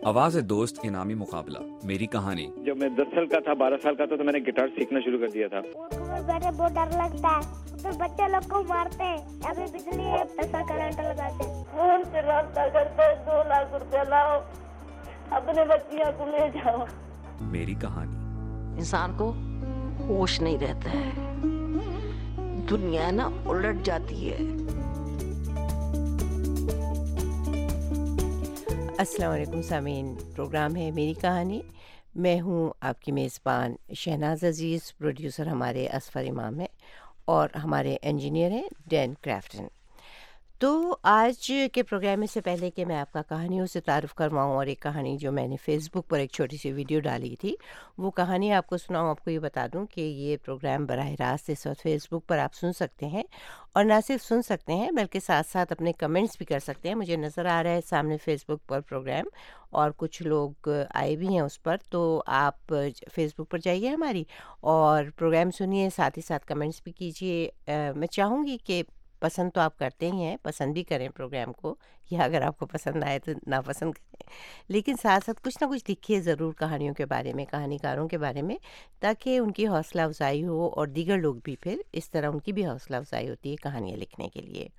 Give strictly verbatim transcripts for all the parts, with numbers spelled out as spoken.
آواز دوست انعامی مقابلہ میری کہانی. جب میں دس سال کا تھا بارہ سال کا تھا تو میں نے گٹار سیکھنا شروع کر دیا تھا. بیٹھے بہت ڈر لگتا ہے تو بچے لوگ کو مارتے ہیں, ابھی بجلی ایسا کرنٹ لگاتے ہیں, فون سے رابطہ کرتے ہیں, دو لاکھ روپے لاؤ اپنے بچیاں کو لے جاؤ. میری کہانی. انسان کو ہوش نہیں رہتا ہے, دنیا نا الٹ جاتی ہے. السلام علیکم سامعین, پروگرام ہے میری کہانی. میں ہوں آپ کی میزبان شہناز عزیز. پروڈیوسر ہمارے اصفر امام ہیں اور ہمارے انجینئر ہیں ڈین کرافٹن. تو آج کے پروگرام میں سے پہلے کہ میں آپ کا کہانیوں سے تعارف کرواؤں اور ایک کہانی جو میں نے فیس بک پر ایک چھوٹی سی ویڈیو ڈالی تھی وہ کہانی آپ کو سناؤں, آپ کو یہ بتا دوں کہ یہ پروگرام براہ راست اس وقت فیس بک پر آپ سن سکتے ہیں, اور نہ صرف سن سکتے ہیں بلکہ ساتھ ساتھ اپنے کمنٹس بھی کر سکتے ہیں. مجھے نظر آ رہا ہے سامنے فیس بک پر پروگرام, اور کچھ لوگ آئے بھی ہیں اس پر, تو آپ فیس بک پر جائیے ہماری اور پروگرام سنیے, ساتھ ہی ساتھ کمنٹس بھی کیجیے. میں چاہوں گی کہ پسند تو آپ کرتے ہی ہیں, پسند بھی کریں پروگرام کو, یا اگر آپ کو پسند آئے تو ناپسند کریں, لیکن ساتھ ساتھ کچھ نہ کچھ لکھیے ضرور کہانیوں کے بارے میں, کہانی کاروں کے بارے میں, تاکہ ان کی حوصلہ افزائی ہو اور دیگر لوگ بھی پھر اس طرح ان کی بھی حوصلہ افزائی ہوتی ہے کہانیاں لکھنے کے لیے.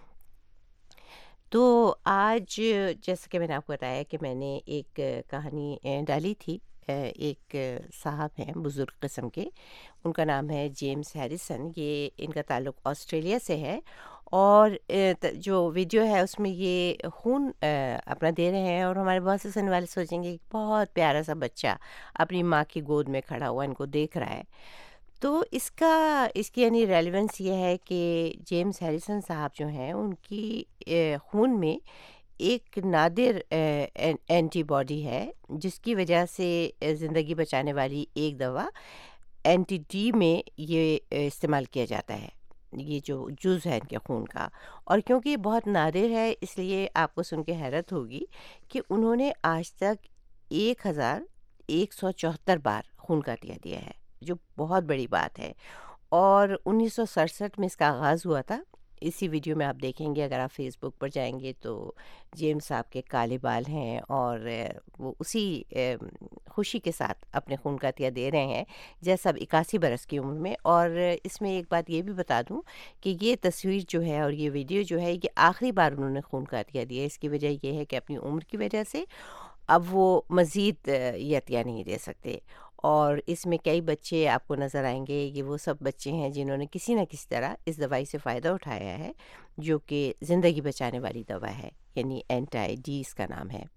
تو آج جیسا کہ میں نے آپ کو بتایا کہ میں نے ایک کہانی ڈالی تھی. ایک صاحب ہیں بزرگ قسم کے, ان کا نام ہے جیمز ہیریسن. یہ ان کا تعلق آسٹریلیا سے ہے, اور جو ویڈیو ہے اس میں یہ خون اپنا دے رہے ہیں, اور ہمارے بہت سے سننے والے سوچیں گے کہ بہت پیارا سا بچہ اپنی ماں کی گود میں کھڑا ہوا ان کو دیکھ رہا ہے. تو اس کا اس کی یعنی ریلیونس یہ ہے کہ جیمز ہیریسن صاحب جو ہیں ان کی خون میں ایک نادر اینٹی باڈی ہے جس کی وجہ سے زندگی بچانے والی ایک دوا اینٹی ڈی میں یہ استعمال کیا جاتا ہے, یہ جو جز ہے ان کے خون کا. اور کیونکہ یہ بہت نادر ہے اس لیے آپ کو سن کے حیرت ہوگی کہ انہوں نے آج تک ایک ہزار ایک سو چوہتر بار خون کا عطیہ دیا ہے, جو بہت بڑی بات ہے. اور انیس سو سڑسٹھ میں اس کا آغاز ہوا تھا. اسی ویڈیو میں آپ دیکھیں گے, اگر آپ فیس بک پر جائیں گے تو جیمز صاحب کے کالے بال ہیں, اور وہ اسی خوشی کے ساتھ اپنے خون کا عطیہ دے رہے ہیں جیسا اب اکاسی برس کی عمر میں. اور اس میں ایک بات یہ بھی بتا دوں کہ یہ تصویر جو ہے اور یہ ویڈیو جو ہے یہ آخری بار انہوں نے خون کا عطیہ دیا. اس کی وجہ یہ ہے کہ اپنی عمر کی وجہ سے اب وہ مزید یہ عطیہ نہیں دے سکتے. اور اس میں کئی بچے آپ کو نظر آئیں گے, یہ وہ سب بچے ہیں جنہوں نے کسی نہ کسی طرح اس دوائی سے فائدہ اٹھایا ہے جو کہ زندگی بچانے والی دوا ہے, یعنی اینٹی ڈی اس کا نام ہے.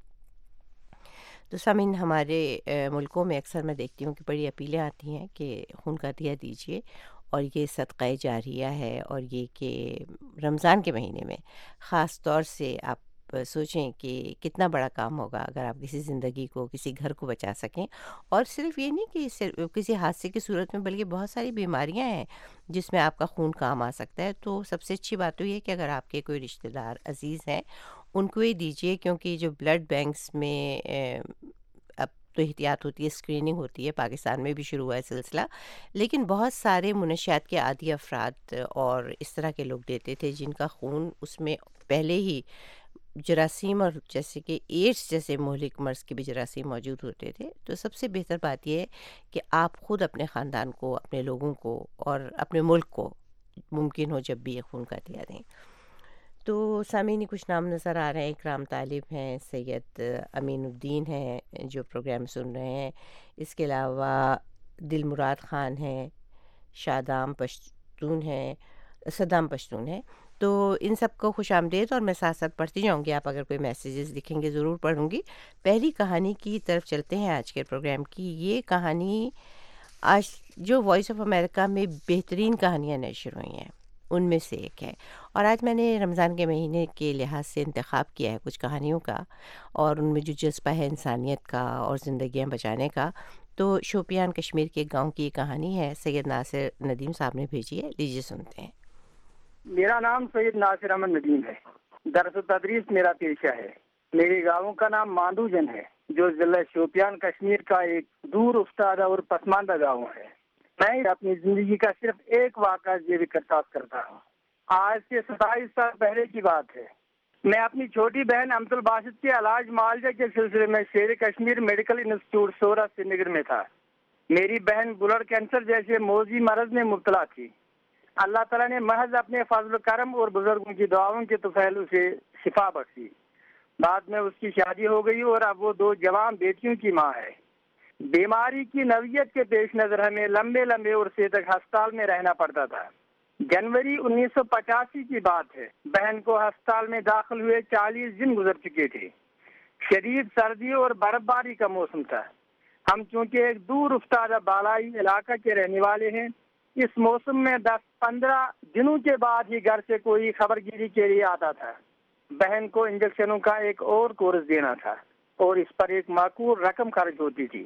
تو سامعین, ہمارے ملکوں میں اکثر میں دیکھتی ہوں کہ بڑی اپیلیں آتی ہیں کہ خون کا عطیہ دیجیے, اور یہ صدقہ جاریہ ہے, اور یہ کہ رمضان کے مہینے میں خاص طور سے آپ سوچیں کہ کتنا بڑا کام ہوگا اگر آپ کسی زندگی کو, کسی گھر کو بچا سکیں. اور صرف یہ نہیں کہ صرف کسی حادثے کی صورت میں, بلکہ بہت ساری بیماریاں ہیں جس میں آپ کا خون کام آ سکتا ہے. تو سب سے اچھی بات تو یہ ہے کہ اگر آپ کے کوئی رشتہ دار عزیز ہیں ان کو ہی دیجیے, کیونکہ جو بلڈ بینکس میں اب تو احتیاط ہوتی ہے, اسکریننگ ہوتی ہے, پاکستان میں بھی شروع ہوا ہے سلسلہ, لیکن بہت سارے منشیات کے عادی افراد اور اس طرح کے لوگ دیتے تھے جن کا خون اس میں پہلے ہی جراثیم, اور جیسے کہ ایڈس جیسے مہلک مرض کے بھی جراثیم موجود ہوتے تھے. تو سب سے بہتر بات یہ ہے کہ آپ خود اپنے خاندان کو, اپنے لوگوں کو اور اپنے ملک کو ممکن ہو جب بھی یہ خون کا عطیہ دیں. تو سامعین, کچھ نام نظر آ رہے ہیں. اکرام طالب ہیں, سید امین الدین ہیں جو پروگرام سن رہے ہیں, اس کے علاوہ دل مراد خان ہیں, شادام پشتون ہیں, صدام پشتون ہیں. تو ان سب کو خوش آمدید, اور میں ساتھ ساتھ پڑھتی جاؤں گی. آپ اگر کوئی میسیجز لکھیں گے ضرور پڑھوں گی. پہلی کہانی کی طرف چلتے ہیں آج کے پروگرام کی. یہ کہانی آج جو وائس آف امریکہ میں بہترین کہانیاں نشر ہوئی ہیں ان میں سے ایک ہے, اور آج میں نے رمضان کے مہینے کے لحاظ سے انتخاب کیا ہے کچھ کہانیوں کا, اور ان میں جو جذبہ ہے انسانیت کا اور زندگیاں بچانے کا. تو شوپیان کشمیر کے گاؤں کی کہانی ہے, سید ناصر ندیم صاحب نے بھیجی ہے. لیجیے سنتے ہیں. میرا نام سید ناصر احمد ندیم ہے. درس و تدریس میرا پیشہ ہے. میرے گاؤں کا نام ماندو جن ہے جو ضلع شوپیان کشمیر کا ایک دور افتادہ اور پسماندہ گاؤں ہے. میں اپنی زندگی کا صرف ایک واقعہ ذکر کرتا ہوں. آج سے ستائیس سال پہلے کی بات ہے. میں اپنی چھوٹی بہن امت الباسط کے علاج معالجہ کے سلسلے میں شیر کشمیر میڈیکل انسٹیٹیوٹ سورا سری نگر میں تھا۔ میری بہن بلڈ کینسر جیسے موذی مرض میں مبتلا تھی۔ اللہ تعالیٰ نے محض اپنے فضل و کرم اور بزرگوں کی دعاؤں کے طفیل اسے شفا بخشی۔ بعد میں اس کی شادی ہو گئی اور اب وہ دو جوان بیٹیوں کی ماں ہے۔ بیماری کی نوعیت کے پیش نظر ہمیں لمبے لمبے عرصے تک ہسپتال میں رہنا پڑتا تھا۔ جنوری انیس سو پچاسی کی بات ہے، بہن کو ہسپتال میں داخل ہوئے چالیس دن گزر چکے تھے۔ شدید سردی اور برف باری کا موسم تھا۔ ہم چونکہ ایک دور افتادہ بالائی علاقہ کے رہنے والے ہیں، اس موسم میں دس پندرہ دنوں کے بعد ہی گھر سے کوئی خبر گیری کے لیے آتا تھا۔ بہن کو انجیکشنوں کا ایک اور کورس دینا تھا اور اس پر ایک معقول رقم خرچ ہوتی تھی۔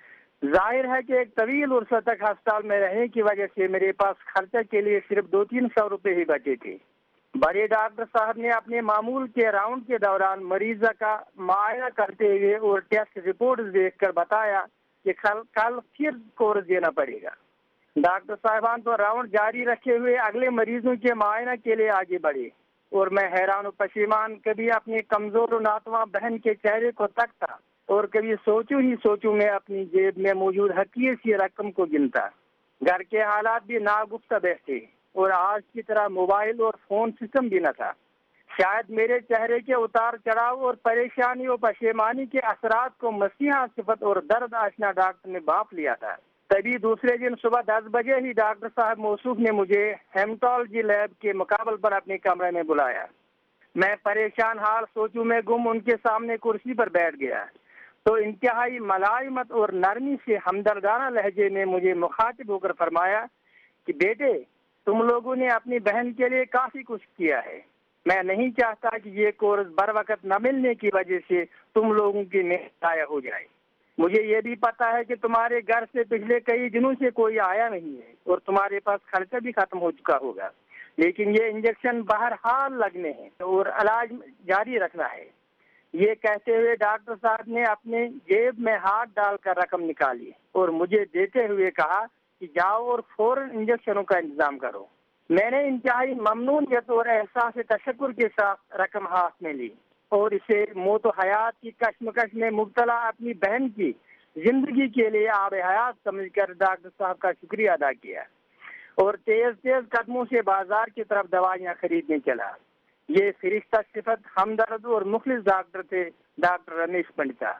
ظاہر ہے کہ ایک طویل عرصہ تک ہسپتال میں رہنے کی وجہ سے میرے پاس خرچہ کے لیے صرف دو تین سو روپے ہی بچے تھے۔ بڑے ڈاکٹر صاحب نے اپنے معمول کے راؤنڈ کے دوران مریضہ کا معائنہ کرتے ہوئے اور ٹیسٹ رپورٹ دیکھ کر بتایا کہ کل کل پھر کورس دینا پڑے گا۔ ڈاکٹر صاحبان تو راؤنڈ جاری رکھے ہوئے اگلے مریضوں کے معائنہ کے لیے آگے بڑھے اور میں حیران و پشیمان کبھی اپنی کمزور و ناتواں بہن کے چہرے کو تکتا اور کبھی سوچوں ہی سوچوں میں اپنی جیب میں موجود حقیر سی رقم کو گنتا۔ گھر کے حالات بھی ناگفتہ تھے اور آج کی طرح موبائل اور فون سسٹم بھی نہ تھا۔ شاید میرے چہرے کے اتار چڑھاؤ اور پریشانی و پشیمانی کے اثرات کو مسیحا صفت اور درد آشنا ڈاکٹر نے بانپ لیا تھا۔ تبھی دوسرے دن صبح دس بجے ہی ڈاکٹر صاحب موصوف نے مجھے ہیمٹالوجی لیب کے مقابل پر اپنے کمرے میں بلایا۔ میں پریشان حال سوچوں میں گم ان کے سامنے کرسی پر بیٹھ گیا تو انتہائی ملائمت اور نرمی سے ہمدردانہ لہجے میں مجھے مخاطب ہو کر فرمایا کہ بیٹے، تم لوگوں نے اپنی بہن کے لیے کافی کچھ کیا ہے۔ میں نہیں چاہتا کہ یہ کورس بر وقت نہ ملنے کی وجہ سے تم لوگوں کی محنت ضائع ہو جائے۔ مجھے یہ بھی پتا ہے کہ تمہارے گھر سے پچھلے کئی دنوں سے کوئی آیا نہیں ہے اور تمہارے پاس خرچہ بھی ختم ہو چکا ہوگا، لیکن یہ انجیکشن بہرحال لگنے ہیں اور علاج جاری رکھنا ہے۔ یہ کہتے ہوئے ڈاکٹر صاحب نے اپنے جیب میں ہاتھ ڈال کر رقم نکالی اور مجھے دیتے ہوئے کہا کہ جاؤ اور فوراً انجیکشنوں کا انتظام کرو۔ میں نے انتہائی ممنونیت اور احساس تشکر کے ساتھ رقم ہاتھ میں لی اور اسے موت و حیات کی کشمکش میں مبتلا اپنی بہن کی زندگی کے لیے آب حیات سمجھ کر ڈاکٹر صاحب کا شکریہ ادا کیا اور تیز تیز قدموں سے بازار کی طرف دوائیاں خریدنے چلا۔ یہ فرشتہ صفت ہمدرد اور مخلص ڈاکٹر تھے ڈاکٹر رمیش پنڈتا،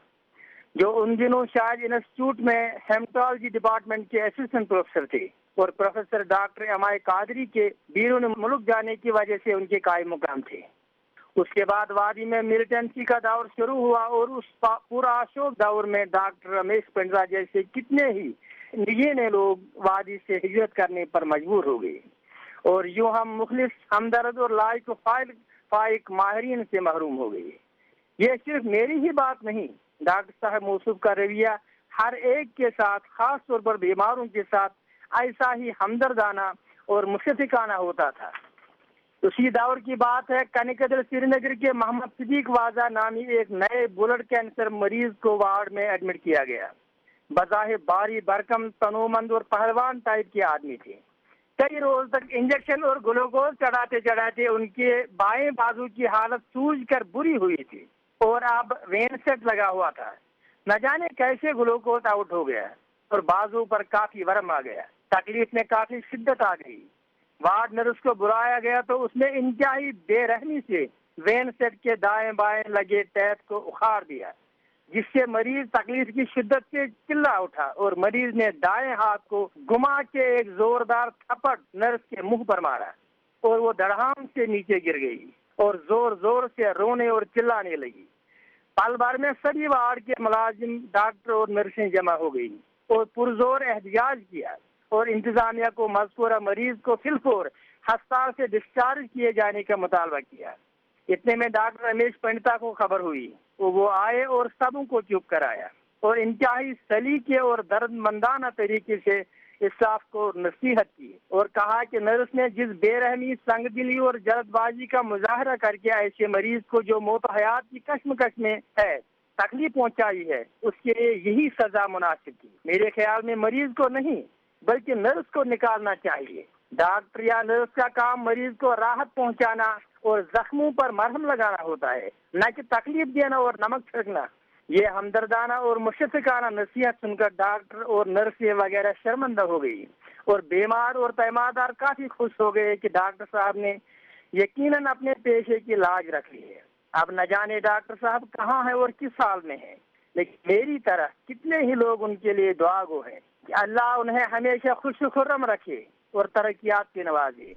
جو ان دنوں شاید انسٹیٹیوٹ میں ہیمٹالوجی ڈپارٹمنٹ کے اسسٹنٹ پروفیسر تھے اور پروفیسر ڈاکٹر امائے قادری کے بیرون ملک جانے کی وجہ سے ان کے قائم مقام تھے۔ اس کے بعد وادی میں ملیٹنسی کا دور شروع ہوا اور اس پورا اشوک دور میں ڈاکٹر رمیش پنڈتا جیسے کتنے ہی نگینے لوگ وادی سے ہجرت کرنے پر مجبور ہو گئے اور یوں ہم مخلص ہمدرد اور لائق و فائق فائق ماہرین سے محروم ہو گئے۔ یہ صرف میری ہی بات نہیں، ڈاکٹر صاحب موصوف کا رویہ ہر ایک کے ساتھ، خاص طور پر بیماروں کے ساتھ ایسا ہی ہمدردانہ اور مشفقانہ ہوتا تھا۔ اسی دور کی بات ہے، کنیکدل سری نگر کے محمد صدیق واضح نامی ایک نئے بلڈ کینسر مریض کو وارڈ میں ایڈمٹ کیا گیا۔ بظاہر باری برکم تنومند اور پہلوان ٹائپ کے آدمی تھے۔ کئی روز تک انجیکشن اور گلوکوز چڑھاتے چڑھاتے ان کے بائیں بازو کی حالت سوج کر بری ہوئی تھی اور اب وین سیٹ لگا ہوا تھا۔ نہ جانے کیسے گلوکوز آؤٹ ہو گیا اور بازو پر کافی ورم آ گیا۔ تکلیف میں کافی شدت آ گئی۔ وارڈ نرس کو بلایا گیا تو اس نے انتہائی بے رحمی سے وین سیٹ کے دائیں بائیں لگے ٹیپ کو اکھاڑ دیا، جس سے مریض تکلیف کی شدت سے چلا اٹھا اور مریض نے دائیں ہاتھ کو گما کے ایک زوردار تھپڑ نرس کے منہ پر مارا اور وہ دڑہام سے نیچے گر گئی اور زور زور سے رونے اور چلانے لگی۔ پل بھر میں سبھی وارڈ کے ملازم، ڈاکٹر اور نرسیں جمع ہو گئی اور پرزور احتجاج کیا اور انتظامیہ کو مذکورہ مریض کو فی الفور ہسپتال سے ڈسچارج کیے جانے کا مطالبہ کیا۔ اتنے میں ڈاکٹر رمیش پنڈتا کو خبر ہوئی، وہ آئے اور سبوں کو چپ کرایا اور انتہائی سلیقے اور درد مندانہ طریقے سے اسٹاف کو نصیحت کی اور کہا کہ نرس نے جس بے رحمی، سنگ دلی اور جلد بازی کا مظاہرہ کر کے ایسے مریض کو جو موت و حیات کی کشمکش میں ہے تکلیف پہنچائی ہے، اس کے لیے یہی سزا مناسب تھی۔ میرے خیال میں مریض کو نہیں بلکہ نرس کو نکالنا چاہیے۔ ڈاکٹر یا نرس کا کام مریض کو راحت پہنچانا اور زخموں پر مرہم لگانا ہوتا ہے، نہ کہ تکلیف دینا اور نمک چھڑکنا۔ یہ ہمدردانہ اور مشفقانہ نصیحت سن کر ڈاکٹر اور نرسیں وغیرہ شرمندہ ہو گئی، اور بیمار اور پیماندار کافی خوش ہو گئے کہ ڈاکٹر صاحب نے یقیناً اپنے پیشے کی لاج رکھ لی ہے۔ اب نہ جانے ڈاکٹر صاحب کہاں ہیں اور کس حال میں ہیں، لیکن میری طرح کتنے ہی لوگ ان کے لیے دعا گو ہیں کہ اللہ انہیں ہمیشہ خوش و خرم رکھے اور ترقیات کے نوازے۔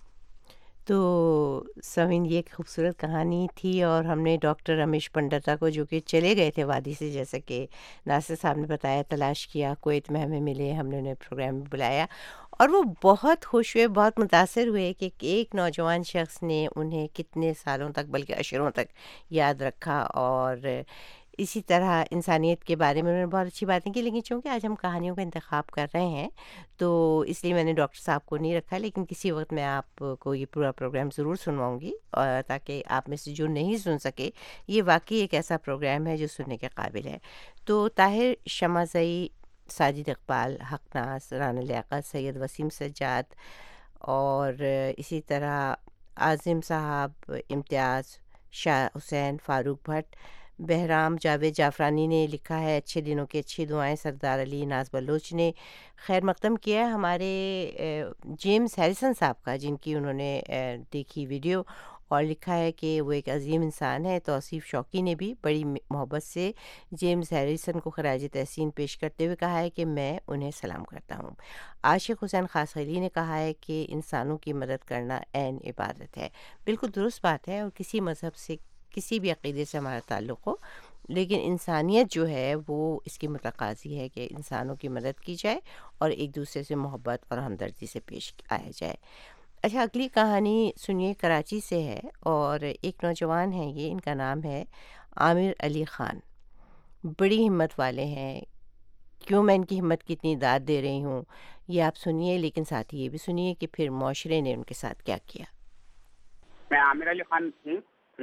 تو سمین یہ ایک خوبصورت کہانی تھی، اور ہم نے ڈاکٹر رمیش پنڈتا کو جو کہ چلے گئے تھے وادی سے، جیسا کہ ناصر صاحب نے بتایا، تلاش کیا، کویت میں ہمیں ملے، ہم نے انہیں پروگرام میں بلایا، اور وہ بہت خوش ہوئے، بہت متاثر ہوئے کہ ایک نوجوان شخص نے انہیں کتنے سالوں تک بلکہ عشروں تک یاد رکھا، اور اسی طرح انسانیت کے بارے میں انہوں نے بہت اچھی باتیں کی۔ لیکن چونکہ آج ہم کہانیوں کا انتخاب کر رہے ہیں تو اس لیے میں نے ڈاکٹر صاحب کو نہیں رکھا، لیکن کسی وقت میں آپ کو یہ پورا پروگرام ضرور سنواؤں گی، اور تاکہ آپ میں سے جو نہیں سن سکے، یہ واقعی ایک ایسا پروگرام ہے جو سننے کے قابل ہے۔ تو طاہر شمعزئی، ساجد اقبال، حقناز، رانا لیاقت، سید وسیم سجاد، اور اسی طرح عاظم صاحب، امتیاز، شاہ حسین، فاروق بھٹ، بہرام جاوید جعفرانی نے لکھا ہے اچھے دنوں کی اچھی دعائیں، سردار علی ناز بلوچ نے خیر مقدم کیا ہے ہمارے جیمز ہیریسن صاحب کا، جن کی انہوں نے دیکھی ویڈیو، اور لکھا ہے کہ وہ ایک عظیم انسان ہے۔ توصیف شوقی نے بھی بڑی محبت سے جیمز ہیریسن کو خراج تحسین پیش کرتے ہوئے کہا ہے کہ میں انہیں سلام کرتا ہوں۔ عاشق حسین خاص علی نے کہا ہے کہ انسانوں کی مدد کرنا عین عبادت ہے۔ بالکل درست بات ہے، اور کسی مذہب سے، کسی بھی عقیدے سے ہمارا تعلق ہو، لیکن انسانیت جو ہے وہ اس کی متقاضی ہے کہ انسانوں کی مدد کی جائے اور ایک دوسرے سے محبت اور ہمدردی سے پیش آیا جائے۔ اچھا، اگلی کہانی سنیے، کراچی سے ہے، اور ایک نوجوان ہیں، یہ ان کا نام ہے عامر علی خان، بڑی ہمت والے ہیں۔ کیوں میں ان کی ہمت کی اتنی داد دے رہی ہوں یہ آپ سنیے، لیکن ساتھ ہی یہ بھی سنیے کہ پھر معاشرے نے ان کے ساتھ کیا کیا۔ میں عامر علی خان ہوں،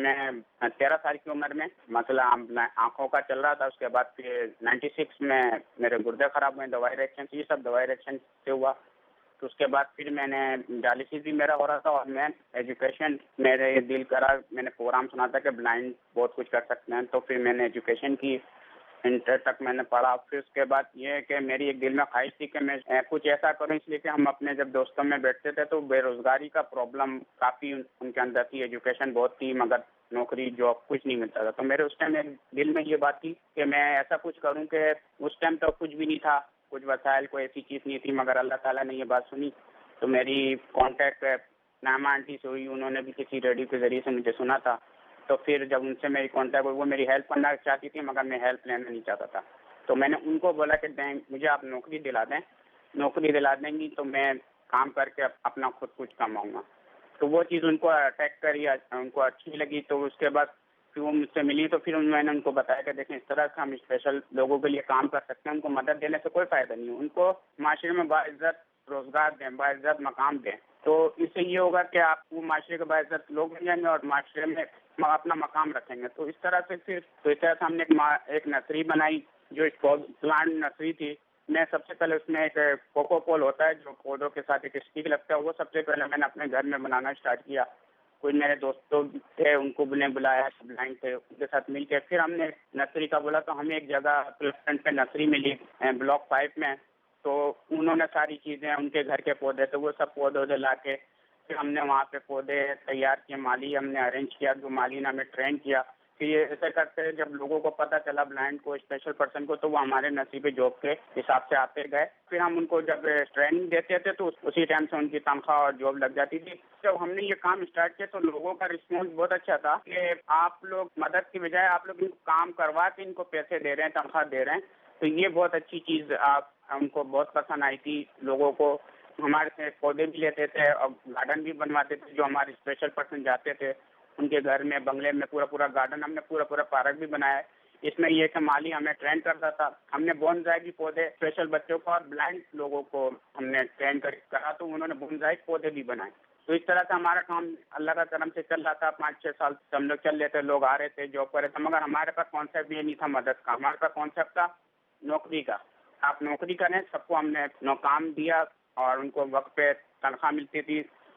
میں تیرہ سال کی عمر میں مسئلہ آنکھوں کا چل رہا تھا، اس کے بعد پھر نائنٹی سکس میں میرے گردے خراب ہوئے، دوائی ریکشن، یہ سب دوائی ریکشن سے ہوا۔ تو اس کے بعد پھر میں نے ڈائلسس بھی میرا ہو رہا تھا، اور میں ایجوکیشن، میرے دل کرا، میں نے پروگرام سنا تھا کہ بلائنڈ بہت کچھ کر سکتے ہیں، تو پھر میں نے ایجوکیشن کی، انٹر تک میں نے پڑھا۔ پھر اس کے بعد یہ ہے کہ میری ایک دل میں خواہش تھی کہ میں کچھ ایسا کروں، اس لیے کہ ہم اپنے جب دوستوں میں بیٹھتے تھے تو بے روزگاری کا پرابلم کافی ان کے اندر تھی، ایجوکیشن بہت تھی مگر نوکری جاب کچھ نہیں ملتا تھا۔ تو میرے اس ٹائم دل میں یہ بات تھی کہ میں ایسا کچھ کروں کہ اس ٹائم تو کچھ بھی نہیں تھا، کچھ وسائل، کوئی ایسی چیز نہیں تھی، مگر اللہ تعالیٰ نے یہ بات سنی تو میری کانٹیکٹ نعمہ آنٹی سے ہوئی، انہوں نے بھی کسی ریڈیو کے ذریعے سے مجھے سنا تھا، تو پھر جب ان سے میری کانٹیکٹ ہوئی، وہ میری ہیلپ کرنا چاہتی تھی مگر میں ہیلپ لینا نہیں چاہتا تھا، تو میں نے ان کو بولا کہ دیں مجھے آپ نوکری دلا دیں، نوکری دلا دیں گی تو میں کام کر کے اپنا خود کچھ کماؤں گا۔ تو وہ چیز ان کو اٹیک کری، ان کو اچھی لگی، تو اس کے بعد پھر وہ مجھ سے ملی، تو پھر میں نے ان کو بتایا کہ دیکھیں اس طرح سے ہم اسپیشل لوگوں کے لیے کام کر سکتے ہیں، ان کو مدد دینے سے کوئی فائدہ نہیں ہے، ان کو معاشرے میں باعزت روزگار دیں، باعزت مقام دیں، تو اس سے یہ ہوگا کہ آپ کو معاشرے کے باعزت لوگ مل جائیں گے اور معاشرے میں اپنا مقام رکھیں گے۔ تو اس طرح سے پھر تو اس طرح سے ہم نے ایک نرسری بنائی جو پلانٹ نرسری تھی۔ میں سب سے پہلے اس میں ایک کوکو پول ہوتا ہے جو پودوں کے ساتھ ایک اسٹک لگتا ہے، وہ سب سے پہلے میں نے اپنے گھر میں بنانا اسٹارٹ کیا۔ کوئی میرے دوستوں تھے ان کو نے بلایا، بلائنڈ تھے، ان کے ساتھ مل کے پھر ہم نے نرسری کا بولا، تو ہمیں ایک جگہ پہ نرسری ملی بلاک فائیو میں، تو انہوں نے ساری چیزیں، ان کے گھر کے پودے تھے، وہ سب پودے لا کے پھر ہم نے وہاں پہ پودے تیار کیے، مالی ہم نے ارینج کیا، جو مالی نے ہمیں ٹرین کیا۔ پھر یہ ایسے کرتے جب لوگوں کو پتہ چلا بلائنڈ کو، اسپیشل پرسن کو، تو وہ ہمارے نصیب جاب کے حساب سے آتے گئے۔ پھر ہم ان کو جب ٹریننگ دیتے تھے تو اسی ٹائم سے ان کی تنخواہ اور جاب لگ جاتی تھی۔ جب ہم نے یہ کام اسٹارٹ کیا تو لوگوں کا رسپانس بہت اچھا تھا کہ آپ لوگ مدد کی بجائے آپ لوگ ان کو کام کروا کے ان کو پیسے دے رہے ہیں، تنخواہ دے رہے ہیں، تو یہ بہت اچھی چیز آپ ان کو بہت پسند آئی تھی لوگوں کو۔ ہمارے سے پودے بھی لیتے تھے اور گارڈن بھی بنواتے تھے، جو ہمارے اسپیشل پرسن جاتے تھے ان کے گھر میں، بنگلے میں پورا پورا گارڈن، ہم نے پورا پورا پارک بھی بنایا ہے۔ اس میں یہ کہ مالی ہمیں ٹرین کرتا تھا، ہم نے بونزائی بھی پودے اسپیشل بچوں کو اور بلائنڈ لوگوں کو ہم نے ٹرین کرا، تو انہوں نے بونزائی پودے بھی بنائے۔ تو اس طرح سے ہمارا کام اللہ کا کرم سے چل رہا تھا۔ پانچ چھ سال سے ہم لوگ چل رہے تھے، لوگ آ رہے تھے، جاب کر رہے تھے، مگر ہمارے پاس کانسیپٹ یہ نہیں تھا مدد کا، ہمارے پاس کانسیپٹ تھا نوکری کا۔ آپ نوکری کریں، سب کو ہم نے کام دیا اور ان کو وقت پہ تنخواہ ملتی تھی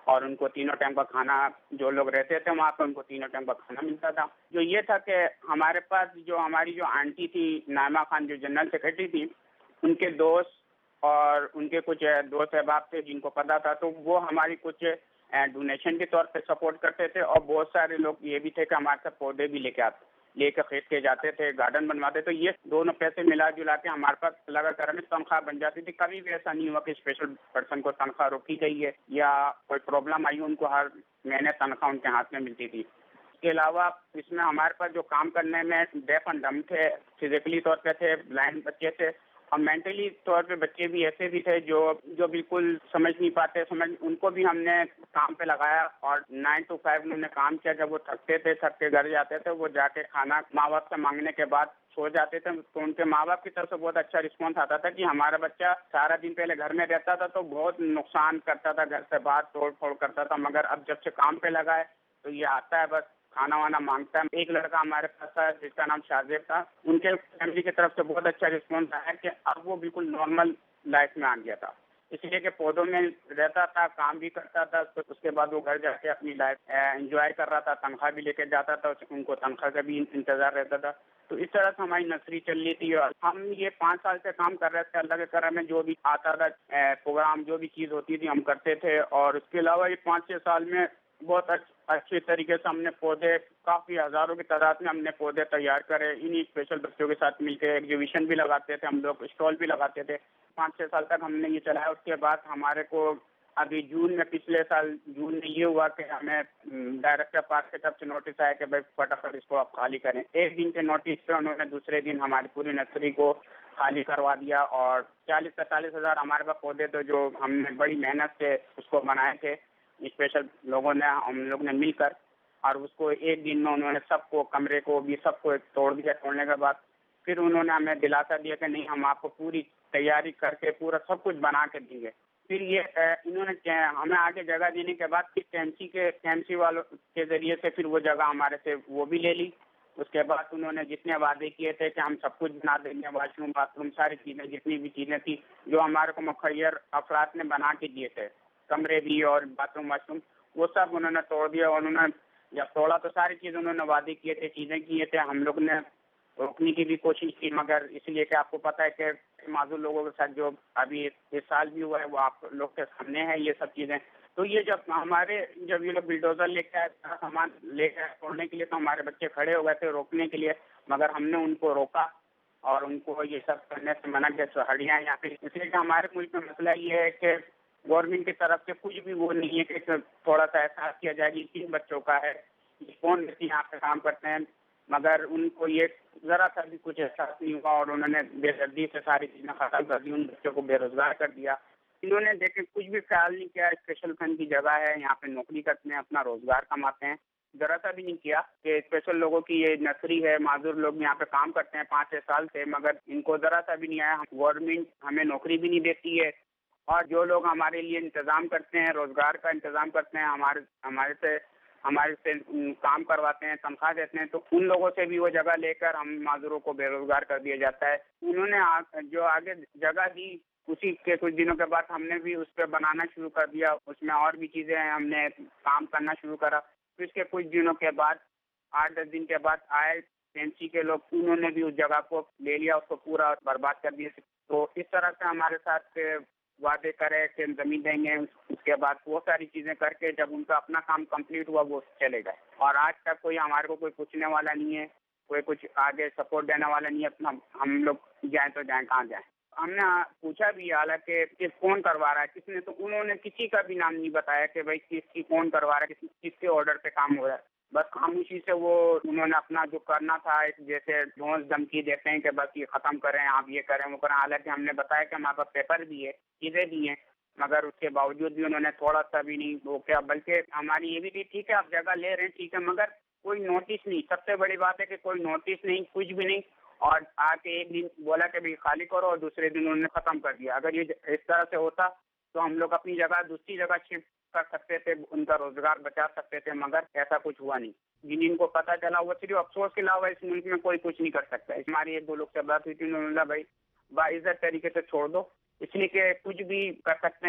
اور ان کو تینوں ٹائم کا کھانا، جو لوگ رہتے تھے وہاں پہ ان کو تینوں ٹائم کا کھانا ملتا تھا. جو یہ تھا کہ ہمارے پاس جو ہماری جو آنٹی تھی نائمہ خان، جو جنرل سیکرٹری تھی، ان کے دوست اور ان کے کچھ دوست احباب تھے جن کو پتا تھا، تو وہ ہماری کچھ ڈونیشن کے طور پہ سپورٹ کرتے تھے. اور بہت سارے لوگ یہ بھی تھے کہ ہمارے ساتھ پودے بھی لے کے آتے لے کے خرید کے جاتے تھے، گارڈن بنواتے. تو یہ دونوں پیسے ملا جلا کے ہمارے پاس لگا کر ہمیں تنخواہ بن جاتی تھی. کبھی بھی ایسا نہیں ہوا کہ اسپیشل پرسن کو تنخواہ روکی گئی ہے یا کوئی پرابلم آئی، ان کو ہر مہینے تنخواہ ان کے ہاتھ میں ملتی تھی. اس کے علاوہ اس میں ہمارے پاس جو کام کرنے میں ڈیف اینڈ ڈم تھے، فزیکلی طور پہ تھے، بلائنڈ بچے تھے، اور مینٹلی طور پہ بچے بھی ایسے بھی تھے جو جو بالکل سمجھ نہیں پاتے. سمجھ ان کو بھی ہم نے کام پہ لگایا اور نائن ٹو فائیو انہوں نے کام کیا. جب وہ تھکتے تھے، تھک کے گھر جاتے تھے، وہ جا کے کھانا ماں باپ سے مانگنے کے بعد سو جاتے تھے. تو ان کے ماں باپ کی طرف سے بہت اچھا رسپانس آتا تھا کہ ہمارا بچہ سارا دن پہلے گھر میں رہتا تھا تو بہت نقصان کرتا تھا، گھر سے باہر توڑ پھوڑ کرتا تھا، مگر اب جب سے کام پہ لگا ہے تو یہ آتا ہے، بس کھانا وانا مانگتا ہے. ایک لڑکا ہمارے پاس تھا جس کا نام شاہزیب تھا، ان کے فیملی کی طرف سے بہت اچھا رسپانس آیا کہ اب وہ بالکل نارمل لائف میں آ گیا تھا، اس لیے کہ پودوں میں رہتا تھا، کام بھی کرتا تھا. اس کے بعد وہ گھر جا کے اپنی لائف انجوائے کر رہا تھا، تنخواہ بھی لے کے جاتا تھا، ان کو تنخواہ کا بھی انتظار رہتا تھا. تو اس طرح سے ہماری نرسری چل رہی تھی. اور ہم یہ پانچ سال سے کام کر رہے تھے. اللہ کے کرم میں جو بھی آتا تھا پروگرام، جو بھی چیز ہوتی تھی ہم کرتے تھے. اور اس کے علاوہ یہ پانچ چھ سال میں بہت اچھے طریقے سے ہم نے پودے، کافی ہزاروں کی تعداد میں ہم نے پودے تیار کرے. انہی اسپیشل بچوں کے ساتھ مل کے ایگزیبیشن بھی لگاتے تھے ہم لوگ، اسٹال بھی لگاتے تھے. پانچ چھ سال تک ہم نے یہ چلایا. اس کے بعد ہمارے کو ابھی جون میں، پچھلے سال جون میں یہ ہوا کہ ہمیں ڈائریکٹر پارک کی طرف سے نوٹس آیا کہ بھائی فٹافٹ اس کو آپ خالی کریں. ایک دن کے نوٹس پہ انہوں نے دوسرے دن ہماری پوری نرسری کو خالی کروا دیا. اور چالیس پینتالیس ہزار ہمارے پاس پودے تھے جو ہم نے بڑی محنت سے اس کو بنائے تھے، اسپیشل لوگوں نے، ہم لوگ نے مل کر. اور اس کو ایک دن میں انہوں نے سب کو، کمرے کو بھی سب کو توڑ دیا. توڑنے کے بعد پھر انہوں نے ہمیں دلاسا دیا کہ نہیں، ہم آپ کو پوری تیاری کر کے پورا سب کچھ بنا کے دیں گے. پھر یہ انہوں نے ہمیں آگے جگہ دینے کے بعد پھر ٹی ایم سی کے ٹی ایم سی والوں کے ذریعے سے پھر وہ جگہ ہمارے سے وہ بھی لے لی. اس کے بعد انہوں نے جتنے وعدے کیے تھے کہ ہم سب کچھ بنا دیں گے، واش روم، باتھ روم، ساری چیزیں، جتنی بھی چیزیں تھیں جو ہمارے کو مخیر افراد نے بنا کے دیے تھے، کمرے بھی اور باتھ روم واش روم، وہ سب انہوں نے توڑ دیا. اور انہوں نے جب توڑا تو ساری چیزیں انہوں نے وعدے کیے تھے، چیزیں کیے تھے. ہم لوگ نے روکنے کی بھی کوشش کی، مگر اس لیے کہ آپ کو پتہ ہے کہ معذور لوگوں کے ساتھ جو ابھی اس سال بھی ہوا ہے وہ آپ لوگ کے سامنے ہے یہ سب چیزیں. تو یہ جب ہمارے جب یہ لوگ بلڈوزر لے کے آئے، سامان لے کے توڑنے کے لیے، تو ہمارے بچے کھڑے ہو گئے تھے روکنے کے لیے، مگر ہم نے ان کو روکا اور ان کو یہ سب کرنے سے منع کیا، ہڈیاں یہاں پہ. اس لیے کہ ہمارے ملک میں مسئلہ یہ ہے کہ گورنمنٹ کی طرف سے کچھ بھی وہ نہیں ہے کہ تھوڑا سا احساس کیا جائے کہ کن بچوں کا ہے، کون بچے یہاں پہ کام کرتے ہیں، مگر ان کو یہ ذرا سا بھی کچھ احساس نہیں ہوا. اور انہوں نے بے دردی سے ساری چیزیں ختم کر دی، ان بچوں کو بے روزگار کر دیا. انہوں نے دیکھیں کچھ بھی خیال نہیں کیا، اسپیشل فنڈ کی جگہ ہے، یہاں پہ نوکری کرتے ہیں، اپنا روزگار کماتے ہیں. ذرا سا بھی نہیں کیا کہ اسپیشل لوگوں کی یہ نرسری ہے، معذور لوگ یہاں پہ کام کرتے ہیں پانچ چھ سال سے، مگر ان کو ذرا سا بھی نہیں آیا. گورنمنٹ ہمیں نوکری بھی نہیں دیتی ہے. اور جو لوگ ہمارے لیے انتظام کرتے ہیں، روزگار کا انتظام کرتے ہیں، ہمارے ہمارے سے ہمارے سے کام کرواتے ہیں، تنخواہ دیتے ہیں، تو ان لوگوں سے بھی وہ جگہ لے کر ہم معذوروں کو بے روزگار کر دیا جاتا ہے. انہوں نے جو آگے جگہ دی، اسی کے کچھ دنوں کے بعد ہم نے بھی اس پہ بنانا شروع کر دیا. اس میں اور بھی چیزیں ہیں، ہم نے کام کرنا شروع کرا. پھر اس کے کچھ دنوں کے بعد، آٹھ دس دن کے بعد آئے ٹی ایم سی کے لوگ، انہوں نے بھی اس جگہ کو لے لیا، اس کو پورا برباد کر دیا. تو اس طرح سے ہمارے ساتھ وعدے کرے کہ زمین دیں گے، اس کے بعد وہ ساری چیزیں کر کے جب ان کا اپنا کام کمپلیٹ ہوا وہ چلے گئے. اور آج تک کوئی ہمارے کو کوئی پوچھنے والا نہیں ہے، کوئی کچھ آگے سپورٹ دینے والا نہیں ہے. ہم لوگ جائیں تو جائیں کہاں جائیں. ہم نے پوچھا بھی حالانکہ کس کون کروا رہا ہے، کس نے، تو انہوں نے کسی کا بھی نام نہیں بتایا کہ بھائی کس کی کون کروا رہا ہے، کس کس کے آرڈر پہ کام ہو رہا ہے. بس خاموشی سے وہ انہوں نے اپنا جو کرنا تھا، ایک جیسے ڈھونس دھمکی دیتے ہیں کہ بس یہ ختم کریں، آپ یہ کریں وہ کریں. حالانکہ ہم نے بتایا کہ ہمارے پاس پیپر بھی ہے، چیزیں بھی ہیں، مگر اس کے باوجود بھی انہوں نے تھوڑا سا بھی نہیں وہ کیا. بلکہ ہماری یہ بھی تھی ٹھیک ہے آپ جگہ لے رہے ہیں ٹھیک ہے، مگر کوئی نوٹس نہیں. سب سے بڑی بات ہے کہ کوئی نوٹس نہیں، کچھ بھی نہیں. اور آ کے ایک دن بولا کہ بھائی خالی کرو اور دوسرے دن انہوں نے ختم کر دیا. اگر یہ اس طرح سے ہوتا تو ہم لوگ اپنی جگہ دوسری جگہ شفٹ کر سکتے تھے، ان کا روزگار بچا سکتے تھے، مگر ایسا کچھ ہوا نہیں. جن ان کو پتہ چلا وہ صرف افسوس کے علاوہ اس ملک میں کوئی کچھ نہیں کر سکتا. ہماری ایک دو لوگ سے بات ہوئی تھی، انہوں نے بولا بھائی باعزت طریقے سے چھوڑ دو، اس لیے کہ کچھ بھی کر سکتے ہیں.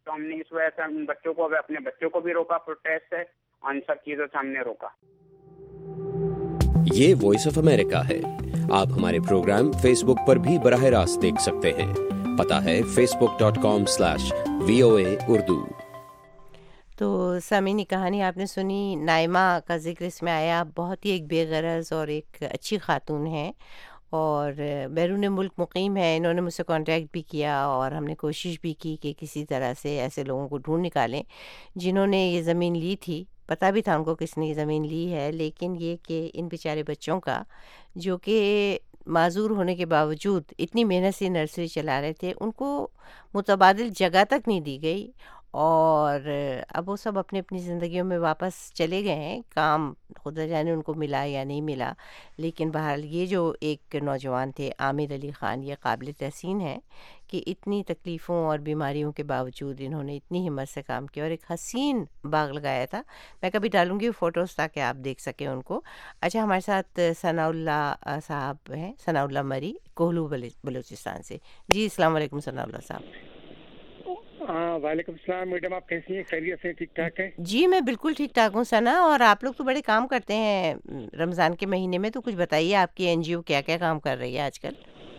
تو ہم نے اس وجہ سے ان بچوں کو اپنے بچوں کو بھی روکا پروٹیسٹ سے اور ان سب چیزوں سے ہم نے روکا. یہ وائس آف امریکہ ہے. آپ ہمارے پروگرام فیس بک پر بھی براہ راست دیکھ سکتے ہیں. پتہ ہے Facebook dot com slash V O A Urdu. تو سامعین کہانی آپ نے سنی. نائمہ کا ذکر اس میں آیا. بہت ہی ایک بے غرض اور ایک اچھی خاتون ہے اور بیرون ملک مقیم ہے. انہوں نے مجھ سے کانٹیکٹ بھی کیا اور ہم نے کوشش بھی کی کہ کسی طرح سے ایسے لوگوں کو ڈھونڈ نکالیں جنہوں نے یہ زمین لی تھی. پتہ بھی تھا ان کو کس نے یہ زمین لی ہے، لیکن یہ کہ ان بیچارے بچوں کا جو کہ معذور ہونے کے باوجود اتنی محنت سے نرسری چلا رہے تھے، ان کو متبادل جگہ تک نہیں دی گئی اور اب وہ سب اپنی اپنی زندگیوں میں واپس چلے گئے ہیں. کام خدا جانے ان کو ملا یا نہیں ملا، لیکن بہرحال یہ جو ایک نوجوان تھے عامر علی خان، یہ قابل تحسین ہے کہ اتنی تکلیفوں اور بیماریوں کے باوجود انہوں نے اتنی ہمت سے کام کیا اور ایک حسین باغ لگایا تھا. میں کبھی ڈالوں گی فوٹوز تاکہ آپ دیکھ سکیں ان کو. اچھا، ہمارے ساتھ ثناء اللہ صاحب ہیں، ثناء اللہ مری، کوہلو بلوچستان سے. جی السلام علیکم ثناء اللہ صاحب. ہاں وعلیکم السلام میڈم، آپ کیسی ہیں؟ خیریت سے؟ ٹھیک ٹھاک ہیں؟ جی میں بالکل ٹھیک ٹھاک ہوں ثنا. اور آپ لوگ تو بڑے کام کرتے ہیں رمضان کے مہینے میں، تو کچھ بتائیے آپ کی این جی او کیا کیا کام کر رہی ہے آج کل؟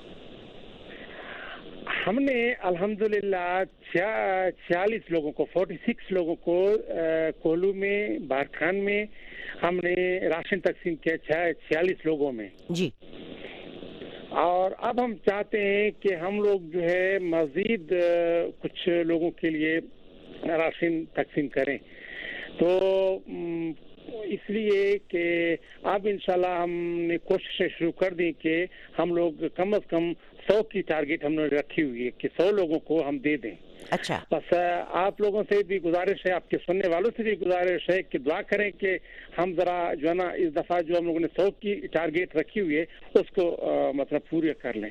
ہم نے الحمدللہ چھیالیس لوگوں کو فورٹی سکس لوگوں کو کوہلو میں بارکھان میں ہم نے راشن تقسیم کیا چھیالیس لوگوں میں جی. اور اب ہم چاہتے ہیں کہ ہم لوگ جو ہے مزید کچھ لوگوں کے لیے راشن تقسیم کریں. تو اس لیے کہ اب انشاءاللہ ہم نے کوششیں شروع کر دی کہ ہم لوگ کم از کم سو کی ٹارگیٹ ہم نے رکھی ہوئی ہے کہ سو لوگوں کو ہم دے دیں. اچھا، بس آپ لوگوں سے بھی گزارش ہے، آپ کے سننے والوں سے بھی گزارش ہے کہ دعا کریں کہ ہم ذرا جو ہے نا اس دفعہ جو ہم لوگوں نے سو کی ٹارگیٹ رکھی ہوئی ہے اس کو مطلب پورا کر لیں.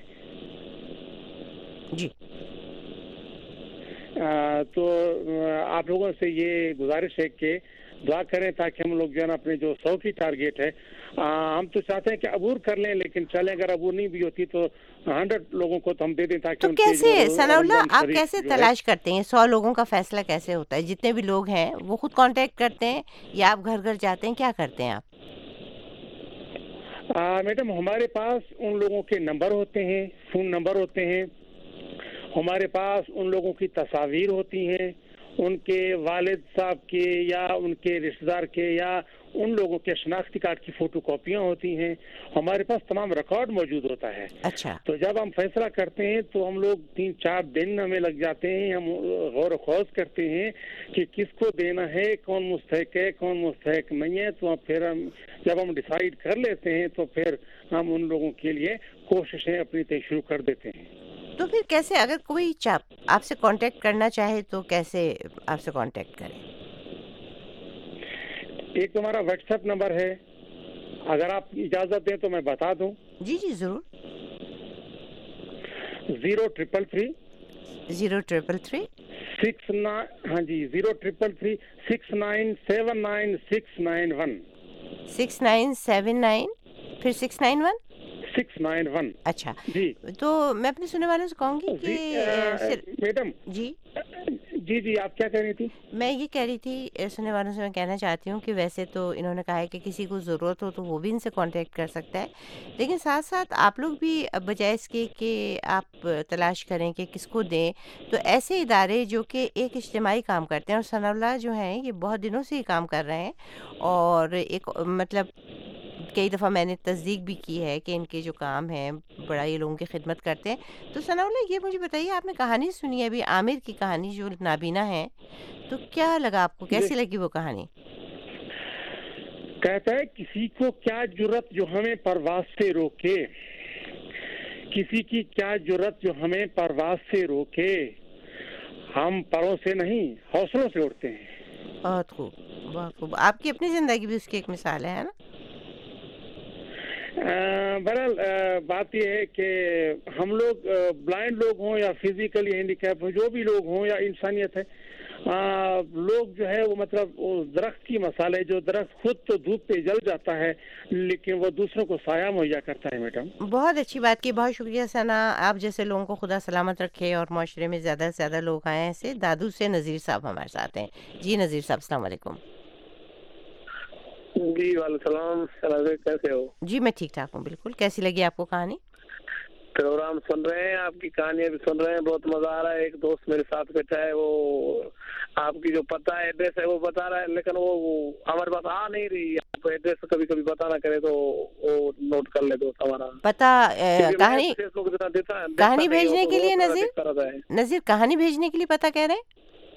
جی تو آپ لوگوں سے یہ گزارش ہے کہ دعا کریں تاکہ ہم لوگ جو ہے نا اپنے جو سو کی ٹارگیٹ ہے، ہم تو چاہتے ہیں کہ عبور کر لیں، لیکن چلیں اگر عبور نہیں بھی ہوتی تو ہنڈریڈ لوگوں کو تو ہم دے دیں. تاکہ تو کیسے ثناء اللہ آپ کیسے تلاش کرتے ہیں؟ سو لوگوں کا فیصلہ کیسے ہوتا ہے؟ جتنے بھی لوگ ہیں وہ خود کانٹیکٹ کرتے ہیں یا آپ گھر گھر جاتے ہیں؟ کیا کرتے ہیں آپ؟ میڈم ہمارے پاس ان لوگوں کے نمبر ہوتے ہیں، فون نمبر ہوتے ہیں، ہمارے پاس ان لوگوں کی تصاویر ہوتی ہیں، ان کے والد صاحب کے یا ان کے رشتہ دار کے یا ان لوگوں کے شناختی کارڈ کی فوٹو کاپیاں ہوتی ہیں. ہمارے پاس تمام ریکارڈ موجود ہوتا ہے. اچھا، تو جب ہم فیصلہ کرتے ہیں تو ہم لوگ تین چار دن ہمیں لگ جاتے ہیں. ہم غور و خوض کرتے ہیں کہ کس کو دینا ہے، کون مستحق ہے، کون مستحق نہیں ہے. تو پھر ہم جب ہم ڈیسائیڈ کر لیتے ہیں تو پھر ہم ان لوگوں کے لیے کوششیں اپنی طے شروع کر دیتے ہیں. تو پھر کیسے اگر کوئی آپ سے کانٹیکٹ کرنا چاہے تو کیسے آپ سے کانٹیکٹ کریں؟ ایک تو ہمارا واٹس ایپ نمبر ہے، اگر آپ اجازت دیں تو میں بتا دوں. جی جی ضرور. Zero triple three zero triple three six nine ہاں جی zero triple three six nine seven nine six nine one six nine seven nine پھر six nine one six nine one. اچھا جی، تو میں اپنے سننے والوں سے کہوں گی کہ میڈم جی جی جی آپ کیا کہہ رہی تھی؟ میں یہ کہہ رہی تھی سننے والوں سے میں کہنا چاہتی ہوں کہ ویسے تو انہوں نے کہا ہے کہ کسی کو ضرورت ہو تو وہ بھی ان سے کانٹیکٹ کر سکتا ہے، لیکن ساتھ ساتھ آپ لوگ بھی بجائے اس کے کہ آپ تلاش کریں کہ کس کو دیں، تو ایسے ادارے جو کہ ایک اجتماعی کام کرتے ہیں، اور ثناء اللہ جو ہیں یہ بہت دنوں سے ہی کام کر رہے ہیں اور ایک مطلب کئی دفعہ میں نے تصدیق بھی کی ہے کہ ان کے جو کام ہیں بڑا یہ لوگوں کی خدمت کرتے ہیں. تو ثناء اللہ یہ مجھے بتائیے، آپ نے کہانی سنی ہے ابھی عامر کی کہانی جو نابینا ہے، تو کیا لگا آپ کو؟ کیسی لگی وہ کہانی؟ کہتا ہے کسی کو کیا جرت جو ہمیں پرواز سے روکے، کسی کی کیا جرت جو ہمیں پرواز سے روکے، ہم پروں سے نہیں حوصلوں سے اڑتے ہیں. بہت خوب بہت خوب. آپ کی اپنی زندگی بھی اس کی ایک مثال ہے نا؟ बहरहाल बात यह है कि हम लोग ब्लाइंड लोग हों या फिजिकली हैंडीकैप हो, जो भी लोग हों या इंसानियत है, आ, लोग जो है वो मतलब वो दरख्त की मसाल है, जो दरख्त खुद तो धूप पे जल जाता है लेकिन वो दूसरों को साया मुहैया करता है। मैडम बहुत अच्छी बात की, बहुत शुक्रिया सना। आप जैसे लोगों को खुदा सलामत रखे और माशरे में ज़्यादा से ज़्यादा लोग आए। ऐसे दादू से नज़ीर साहब हमारे साथ हैं। जी नज़ीर साहब, अस्सलाम वालेकुम। जी वालेकुम सलाम, कैसे हो? जी मैं ठीक ठाक हूँ बिल्कुल। कैसी लगी आपको कहानी? प्रोग्राम सुन रहे हैं, आपकी कहानियां भी सुन रहे हैं, बहुत मजा आ रहा है। एक दोस्त मेरे साथ बैठा है, वो आपकी जो पता है एड्रेस है वो बता रहा है, लेकिन वो हमारे पास आ नहीं रही। आप एड्रेस कभी कभी पता ना करे तो वो नोट कर ले दोस्त हमारा पता। ए, कहानी कहानी भेजने के लिए नजीर नजीर कहानी भेजने के लिए पता कह रहे हैं?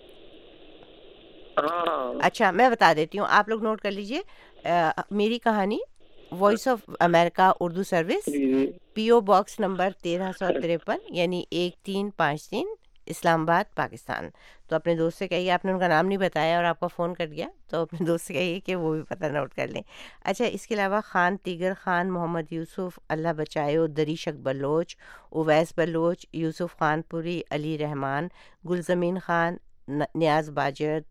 हाँ अच्छा मैं बता देती हूँ, आप लोग नोट कर लीजिए। मेरी कहानी voice of America Urdu service, PO box number तेरह सौ तिरपन यानी एक तीन पाँच तीन इस्लामाबाद पाकिस्तान। तो अपने दोस्त से कहिए, आपने उनका नाम नहीं बताया और आपका फ़ोन कट गया, तो अपने दोस्त से कहिए कि वो भी पता नोट कर लें। अच्छा, इसके अलावा खान तिगर खान, मोहम्मद यूसुफ, अल्लाह बचायो, दरीशक बलोच, उवैस बलोच, यूसुफ खानपुरी, अली रहमान, गुलजमीन खान, नियाज बाजद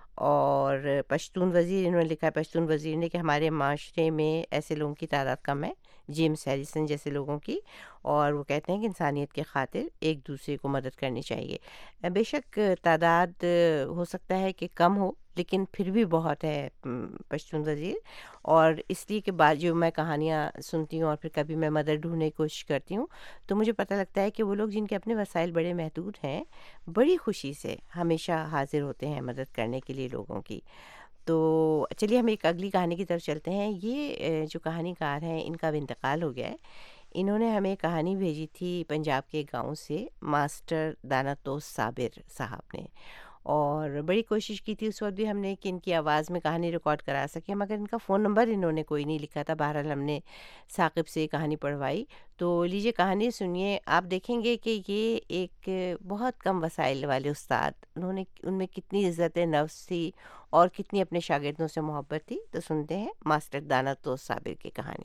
और पश्तून वज़ीर। इन्होंने लिखा है पश्तून वज़ीर ने कि हमारे माशरे में ऐसे लोगों की तादाद कम है, जेम्स हैरिसन जैसे लोगों की, और वो कहते हैं कि इंसानियत के खातिर एक दूसरे को मदद करनी चाहिए। बेशक तादाद हो सकता है कि कम हो, लेकिन फिर भी बहुत है पश्तून वज़ीर। और इसलिए कि बाद जो मैं कहानियाँ सुनती हूँ और फिर कभी मैं मदद ढूंढने की कोशिश करती हूँ, तो मुझे पता लगता है कि वो लोग जिनके अपने वसाइल बड़े महदूद हैं, बड़ी खुशी से हमेशा हाजिर होते हैं मदद करने के लिए लोगों की। तो चलिए हम एक अगली कहानी की तरफ चलते हैं। ये जो कहानीकार हैं इनका भी इंतकाल हो गया है। इन्होंने हमें कहानी भेजी थी पंजाब के गांव से मास्टर दानातोस साबिर साहब ने, और बड़ी कोशिश की थी उस वक्त भी हमने कि इनकी आवाज़ में कहानी रिकॉर्ड करा सकें, मगर इनका फ़ोन नंबर इन्होंने कोई नहीं लिखा था। बहरहाल हमने साकिब से कहानी पढ़वाई। तो लीजिए कहानी सुनिए, आप देखेंगे कि ये एक बहुत कम वसाइल वाले उस्ताद, उन्होंने उनमें कितनी इज़्ज़त नफ्स थी और कितनी अपने शागिर्दों से मोहब्बत थी। तो सुनते हैं मास्टर दानातोस साबिर की कहानी।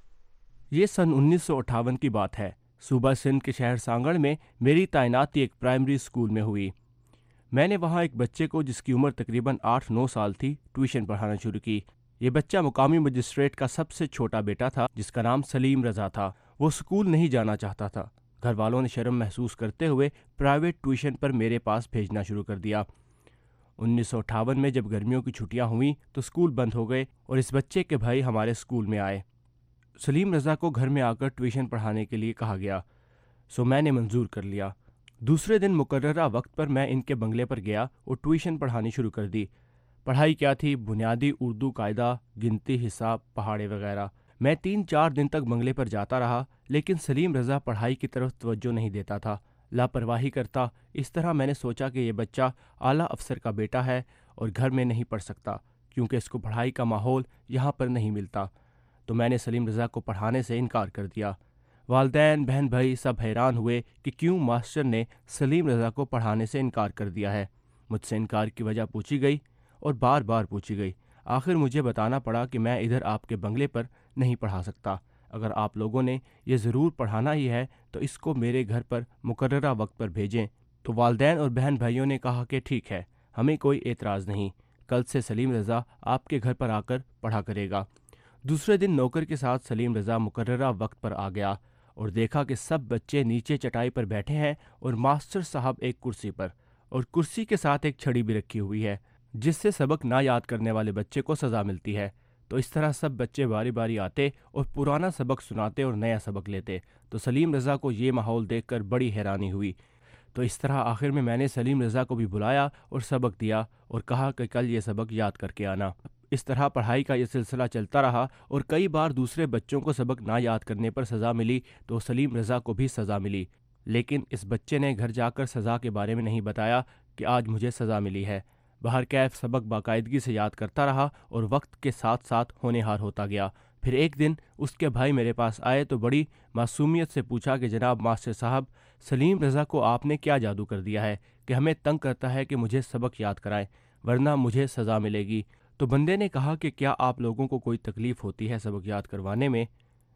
ये सन उन्नीस सौ अट्ठावन की बात है। सूबा सिंध के शहर सांगड़ में मेरी तैनाती एक प्राइमरी स्कूल में हुई। मैंने वहाँ एक बच्चे को, जिसकी उम्र तकरीबन आठ नौ साल थी, ट्यूशन पढ़ाना शुरू की। ये बच्चा मुकामी मजिस्ट्रेट का सबसे छोटा बेटा था, जिसका नाम सलीम रज़ा था। वो स्कूल नहीं जाना चाहता था। घर वालों ने शर्म महसूस करते हुए प्राइवेट ट्यूशन पर मेरे पास भेजना शुरू कर दिया। उन्नीस सौ अट्ठावन में जब गर्मियों की छुट्टियाँ हुई तो स्कूल बंद हो गए और इस बच्चे के भाई हमारे स्कूल में आए। सलीम रज़ा को घर में आकर ट्यूशन पढ़ाने के लिए कहा गया, सो मैंने मंजूर कर लिया। दूसरे दिन मुकर्ररा वक्त पर मैं इनके बंगले पर गया और ट्यूशन पढ़ानी शुरू कर दी। पढ़ाई क्या थी, बुनियादी उर्दू कायदा, गिनती, हिसाब, पहाड़े वगैरह। मैं तीन चार दिन तक बंगले पर जाता रहा, लेकिन सलीम रज़ा पढ़ाई की तरफ तवज्जो नहीं देता था, लापरवाही करता। इस तरह मैंने सोचा कि यह बच्चा आला अफसर का बेटा है और घर में नहीं पढ़ सकता, क्योंकि इसको पढ़ाई का माहौल यहाँ पर नहीं मिलता। तो मैंने सलीम रज़ा को पढ़ाने से इनकार कर दिया। वालदैन, बहन भाई सब हैरान हुए कि क्यों मास्टर ने सलीम रज़ा को पढ़ाने से इनकार कर दिया है। मुझसे इनकार की वजह पूछी गई और बार बार पूछी गई। आखिर मुझे बताना पड़ा कि मैं इधर आपके बंगले पर नहीं पढ़ा सकता। अगर आप लोगों ने ये ज़रूर पढ़ाना ही है तो इसको मेरे घर पर मुकर्ररा वक्त पर भेजें। तो वालदैन और बहन भाइयों ने कहा कि ठीक है, हमें कोई एतराज़ नहीं, कल से सलीम रज़ा आपके घर पर आकर पढ़ा करेगा। दूसरे दिन नौकर के साथ सलीम रज़ा मुकर्ररा वक्त पर आ गया और देखा कि सब बच्चे नीचे चटाई पर बैठे हैं और मास्टर साहब एक कुर्सी पर, और कुर्सी के साथ एक छड़ी भी रखी हुई है, जिससे सबक ना याद करने वाले बच्चे को सज़ा मिलती है। तो इस तरह सब बच्चे बारी बारी आते और पुराना सबक सुनाते और नया सबक लेते। तो सलीम रज़ा को ये माहौल देखकर बड़ी हैरानी हुई। तो इस तरह आखिर में मैंने सलीम रज़ा को भी बुलाया और सबक दिया और कहा कि कल ये सबक याद करके आना। इस तरह पढ़ाई का ये सिलसिला चलता रहा और कई बार दूसरे बच्चों को सबक ना याद करने पर सज़ा मिली तो सलीम रज़ा को भी सज़ा मिली। लेकिन इस बच्चे ने घर जाकर सज़ा के बारे में नहीं बताया कि आज मुझे सज़ा मिली है। बाहर कैफ सबक बाकायदगी से याद करता रहा और वक्त के साथ साथ होनहार होता गया। फिर एक दिन उसके भाई मेरे पास आए तो बड़ी मासूमियत से पूछा कि जनाब मास्टर साहब, सलीम रज़ा को आपने क्या जादू कर दिया है कि हमें तंग करता है कि मुझे सबक याद कराएं, वरना मुझे सज़ा मिलेगी। तो बंदे ने कहा कि क्या आप लोगों को कोई तकलीफ़ होती है सबक याद करवाने में?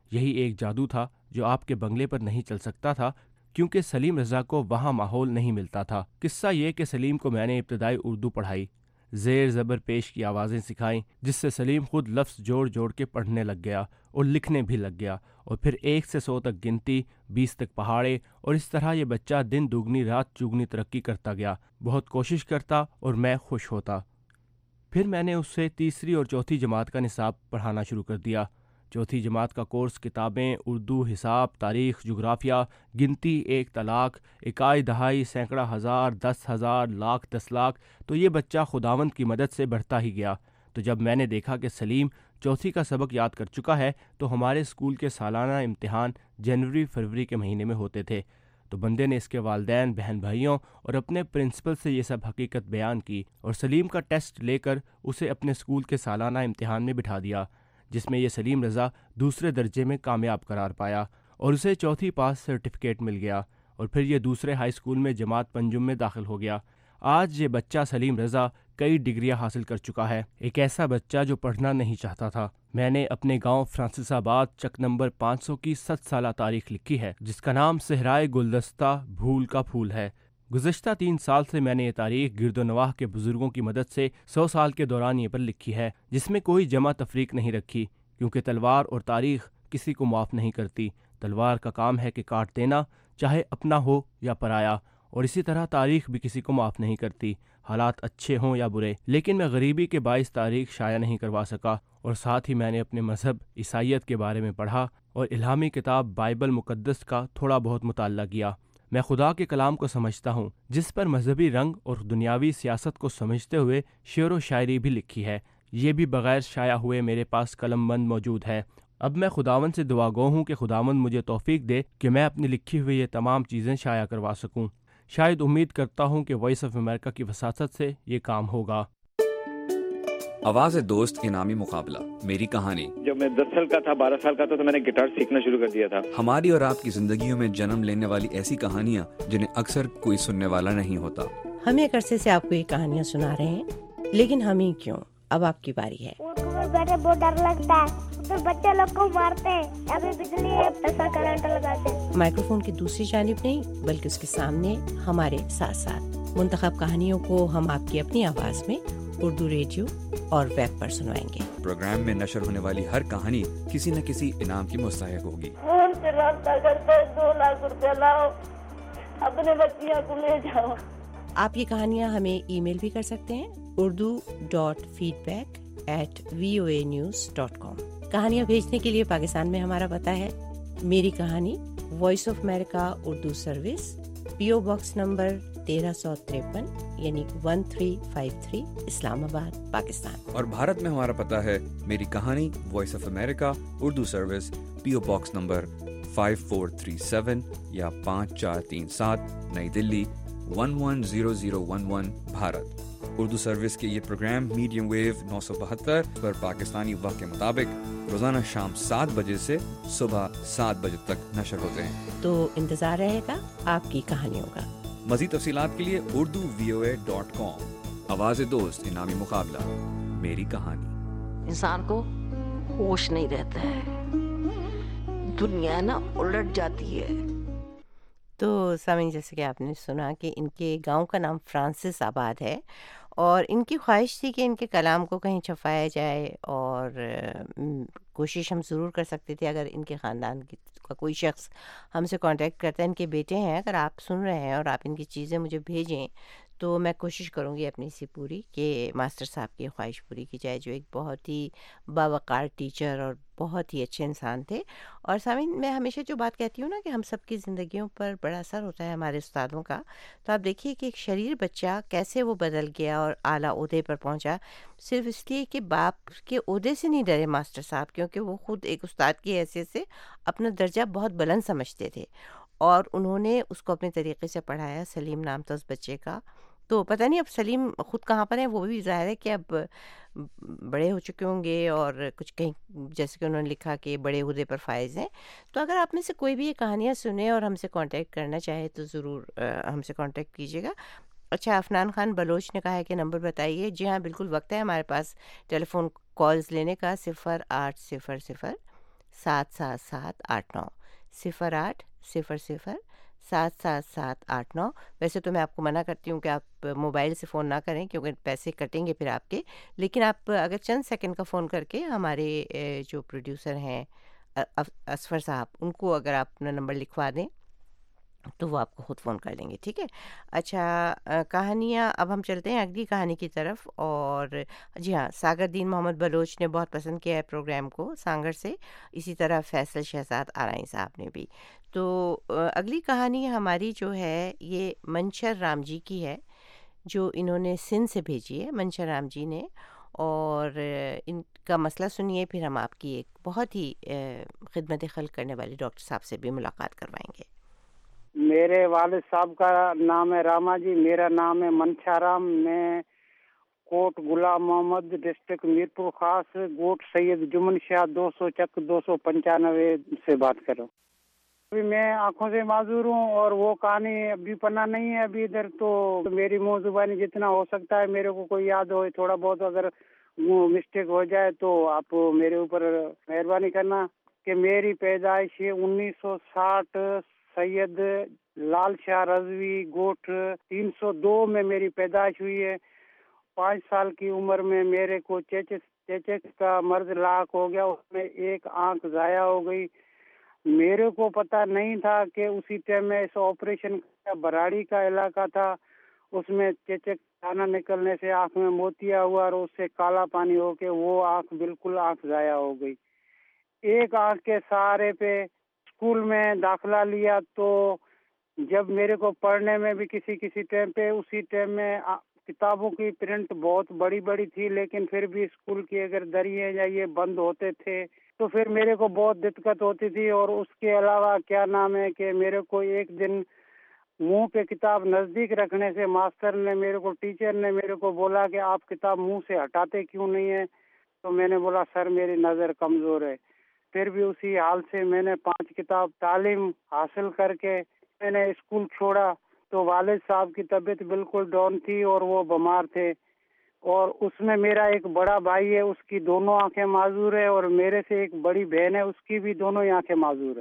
یہی ایک جادو تھا جو آپ کے بنگلے پر نہیں چل سکتا تھا کیونکہ سلیم رضا کو وہاں ماحول نہیں ملتا تھا۔ قصہ یہ کہ سلیم کو میں نے ابتدائی اردو پڑھائی، زیر زبر پیش کی آوازیں سکھائیں، جس سے سلیم خود لفظ جوڑ جوڑ کے پڑھنے لگ گیا اور لکھنے بھی لگ گیا، اور پھر ایک سے سو تک گنتی، بیس تک پہاڑے، اور اس طرح یہ بچہ دن دوگنی رات چوگنی ترقی کرتا گیا۔ بہت کوشش کرتا اور میں خوش ہوتا۔ پھر میں نے اس سے تیسری اور چوتھی جماعت کا نصاب پڑھانا شروع کر دیا۔ چوتھی جماعت کا کورس کتابیں، اردو، حساب، تاریخ، جغرافیہ، گنتی، ایک طلاق، اکائی دہائی، سینکڑا ہزار، دس ہزار، لاکھ، دس لاکھ، تو یہ بچہ خداوند کی مدد سے بڑھتا ہی گیا۔ تو جب میں نے دیکھا کہ سلیم چوتھی کا سبق یاد کر چکا ہے تو ہمارے اسکول کے سالانہ امتحان جنوری فروری کے مہینے میں ہوتے تھے، تو بندے نے اس کے والدین، بہن بھائیوں اور اپنے پرنسپل سے یہ سب حقیقت بیان کی، اور سلیم کا ٹیسٹ لے کر اسے اپنے اسکول کے سالانہ امتحان میں بٹھا دیا، جس میں یہ سلیم رضا دوسرے درجے میں کامیاب قرار پایا اور اسے چوتھی پاس سرٹیفکیٹ مل گیا، اور پھر یہ دوسرے ہائی اسکول میں جماعت پنجم میں داخل ہو گیا۔ آج یہ بچہ سلیم رضا کئی ڈگریاں حاصل کر چکا ہے، ایک ایسا بچہ جو پڑھنا نہیں چاہتا تھا۔ میں نے اپنے گاؤں فرانسس آباد چک نمبر پانچ سو کی ست سالہ تاریخ لکھی ہے، جس کا نام صحرائے گلدستہ بھول کا پھول ہے۔ گزشتہ تین سال سے میں نے یہ تاریخ گرد و نواح کے بزرگوں کی مدد سے سو سال کے دورانیے پر لکھی ہے، جس میں کوئی جمع تفریق نہیں رکھی، کیونکہ تلوار اور تاریخ کسی کو معاف نہیں کرتی۔ تلوار کا کام ہے کہ کاٹ دینا، چاہے اپنا ہو یا پرایا، اور اسی طرح تاریخ بھی کسی کو معاف نہیں کرتی، حالات اچھے ہوں یا برے۔ لیکن میں غریبی کے باعث تاریخ شائع نہیں کروا سکا، اور ساتھ ہی میں نے اپنے مذہب عیسائیت کے بارے میں پڑھا اور الہامی کتاب بائبل مقدس کا تھوڑا بہت مطالعہ کیا۔ میں خدا کے کلام کو سمجھتا ہوں، جس پر مذہبی رنگ اور دنیاوی سیاست کو سمجھتے ہوئے شعر و شاعری بھی لکھی ہے۔ یہ بھی بغیر شائع ہوئے میرے پاس قلم بند موجود ہے۔ اب میں خداوند سے دعا گو ہوں کہ خداوند مجھے توفیق دے کہ میں اپنی لکھی ہوئی یہ تمام چیزیں شائع کروا سکوں۔ شاید امید کرتا ہوں کہ وائس آف امریکہ کی وساطت سے یہ کام ہوگا۔ آواز دوست انعامی مقابلہ، میری کہانی۔ جب میں دس سال کا تھا، بارہ سال کا تھا، تو میں نے گٹار سیکھنا شروع کر دیا تھا۔ ہماری اور آپ کی زندگیوں میں جنم لینے والی ایسی کہانیاں جنہیں اکثر کوئی سننے والا نہیں ہوتا۔ ہم ایک عرصے سے آپ کو یہ کہانیاں سنا رہے ہیں، لیکن ہم ہی کیوں، اب آپ کی باری ہے۔ اردو میں بیٹھے بہت ڈر لگتا ہے، ادھر بچے لوگ کو مارتے ہیں، ابھی بجلی ہے، ایسا کرنٹ لگاتے ہیں۔ مائکروفون کی دوسری جانب نہیں بلکہ اس کے سامنے ہمارے ساتھ ساتھ منتخب کہانیوں کو ہم آپ کی اپنی آواز میں اردو ریڈیو اور ویب پر سنوائیں گے۔ پروگرام میں نشر ہونے والی ہر کہانی کسی نہ کسی انعام کی مستحق ہوگی۔ فون سے رابطہ کرتے دو لاکھ روپے لاؤ، اپنے بچیاں کو لے جاؤ۔ آپ یہ کہانیاں ہمیں ای میل بھی کر سکتے ہیں، Urdu dot feedback at V O A news dot com. کہانیاں بھیجنے کے لیے پاکستان میں ہمارا پتہ ہے میری کہانی، voice of America Urdu service, P O box number تیرہ سو تریپن یعنی one three five three, Islamabad, Pakistan. اور بھارت میں ہمارا پتہ ہے میری کہانی، voice of America Urdu service, P O box number four five three seven یا پانچ چار تین سات، New Delhi one one zero zero one one, Bharat. Urdu service کے یہ پروگرام میڈیم ویو نو سو بہتر پر پاکستانی وقت کے مطابق روزانہ شام سات بجے سے صبح سات بجے تک نشر ہوتے ہیں، تو انتظار رہے گا آپ کی کہانیوں کا۔ مزید تفصیلات کے لیے اردو وی او اے ڈاٹ کام۔ آواز دوست انعامی مقابلہ، میری کہانی۔ انسان کو ہوش نہیں رہتا ہے، دنیا نا الٹ جاتی ہے۔ تو سامعین، جیسے کہ آپ نے سنا کہ ان کے گاؤں کا نام فرانسس آباد ہے، اور ان کی خواہش تھی کہ ان کے کلام کو کہیں چھپایا جائے، اور کوشش ہم ضرور کر سکتے تھے اگر ان کے خاندان کا کوئی شخص ہم سے کانٹیکٹ کرتا ہے۔ ان کے بیٹے ہیں، اگر آپ سن رہے ہیں اور آپ ان کی چیزیں مجھے بھیجیں تو میں کوشش کروں گی اپنی سی پوری کہ ماسٹر صاحب کی خواہش پوری کی جائے، جو ایک بہت ہی باوقار ٹیچر اور بہت ہی اچھے انسان تھے۔ اور سامعین، میں ہمیشہ جو بات کہتی ہوں نا کہ ہم سب کی زندگیوں پر بڑا اثر ہوتا ہے ہمارے استادوں کا، تو آپ دیکھیے کہ ایک شریر بچہ کیسے وہ بدل گیا اور اعلیٰ عہدے پر پہنچا، صرف اس لیے کہ باپ کے عہدے سے نہیں ڈرے ماسٹر صاحب، کیونکہ وہ خود ایک استاد کی حیثیت سے اپنا درجہ بہت بلند سمجھتے تھے، اور انہوں نے اس کو اپنے طریقے سے پڑھایا۔ سلیم نام تھا اس بچے کا، تو پتہ نہیں اب سلیم خود کہاں پر ہیں، وہ بھی ظاہر ہے کہ اب بڑے ہو چکے ہوں گے، اور کچھ کہیں جیسے کہ انہوں نے لکھا کہ بڑے عہدے پر فائز ہیں۔ تو اگر آپ میں سے کوئی بھی یہ کہانیاں سنیں اور ہم سے کانٹیکٹ کرنا چاہے تو ضرور ہم سے کانٹیکٹ کیجیے گا۔ اچھا، افنان خان بلوچ نے کہا ہے کہ نمبر بتائیے۔ جی ہاں، بالکل وقت ہے ہمارے پاس ٹیلی فون کالز لینے کا، صفر آٹھ صفر صفر سات سات سات آٹھ نو، صفر آٹھ صفر صفر سات سات سات آٹھ نو۔ ویسے تو میں آپ کو منع کرتی ہوں کہ آپ موبائل سے فون نہ کریں کیونکہ پیسے کٹیں گے پھر آپ کے، لیکن آپ اگر چند سیکنڈ کا فون کر کے ہمارے جو پروڈیوسر ہیں اسفر صاحب، ان کو اگر آپ اپنا نمبر لکھوا دیں تو وہ آپ کو خود فون کر لیں گے، ٹھیک ہے؟ اچھا، کہانیاں اب ہم چلتے ہیں اگلی کہانی کی طرف۔ اور جی ہاں، ساگر دین محمد بلوچ نے بہت پسند کیا ہے پروگرام کو سانگر سے، اسی طرح فیصل شہزاد آرائی صاحب نے بھی۔ تو اگلی کہانی ہماری جو ہے یہ منشر رام جی کی ہے، جو انہوں نے سندھ سے بھیجی ہے، منشر رام جی نے، اور ان کا مسئلہ سنیے، پھر ہم آپ کی ایک بہت ہی خدمت خلق کرنے والے ڈاکٹر صاحب سے بھی ملاقات کروائیں گے۔ میرے والد صاحب کا نام ہے راما جی، میرا نام ہے منشا رام، میں کوٹ غلام محمد ڈسٹرکٹ میرپور خاص گوٹ سید جمن شاہ دو سو چک دو سو پنچانوے سے بات کر رہا ہوں۔ ابھی میں آنکھوں سے معذور ہوں اور وہ کہانی ابھی پڑھنا نہیں ہے ابھی ادھر، تو میری منہ زبانی جتنا ہو سکتا ہے میرے کو کوئی یاد ہو تھوڑا بہت، اگر مسٹیک ہو جائے تو آپ میرے اوپر مہربانی کرنا۔ کہ میری پیدائش انیس سو ساٹھ سید لال شاہ رضوی گوٹ تین سو دو میں میری پیدائش ہوئی ہے۔ پانچ سال کی عمر میں میرے کو چیچک چیچک کا مرض لاحق ہو گیا، اس میں ایک آنکھ ضائع ہو گئی۔ میرے کو پتہ نہیں تھا کہ اسی ٹائم میں اس آپریشن کا براڑی کا علاقہ تھا، اس میں چیچک دانہ نکلنے سے آنکھ میں موتیا ہوا اور اس سے کالا پانی ہو کے وہ آنکھ بالکل آنکھ ضائع ہو گئی۔ ایک آنکھ کے سہارے پہ اسکول میں داخلہ لیا، تو جب میرے کو پڑھنے میں بھی کسی کسی ٹائم پہ اسی ٹائم میں کتابوں کی پرنٹ بہت بڑی بڑی تھی، لیکن پھر بھی اسکول کی اگر دریں یا یہ بند ہوتے تھے تو پھر میرے کو بہت دقت ہوتی تھی۔ اور اس کے علاوہ کیا نام ہے کہ میرے کو ایک دن منہ پہ کتاب نزدیک رکھنے سے ماسٹر نے میرے کو ٹیچر نے میرے کو بولا کہ آپ کتاب منہ سے ہٹاتے کیوں نہیں ہیں؟ تو میں نے بولا سر میری نظر کمزور ہے۔ پھر بھی اسی حال سے میں نے پانچ کتاب تعلیم حاصل کر کے میں نے اسکول چھوڑا۔ تو والد صاحب کی طبیعت بالکل ڈاؤن تھی اور وہ بیمار تھے، اور اس میں میرا ایک بڑا بھائی ہے، اس کی دونوں آنکھیں معذور ہے، اور میرے سے ایک بڑی بہن ہے، اس کی بھی دونوں آنکھیں معذور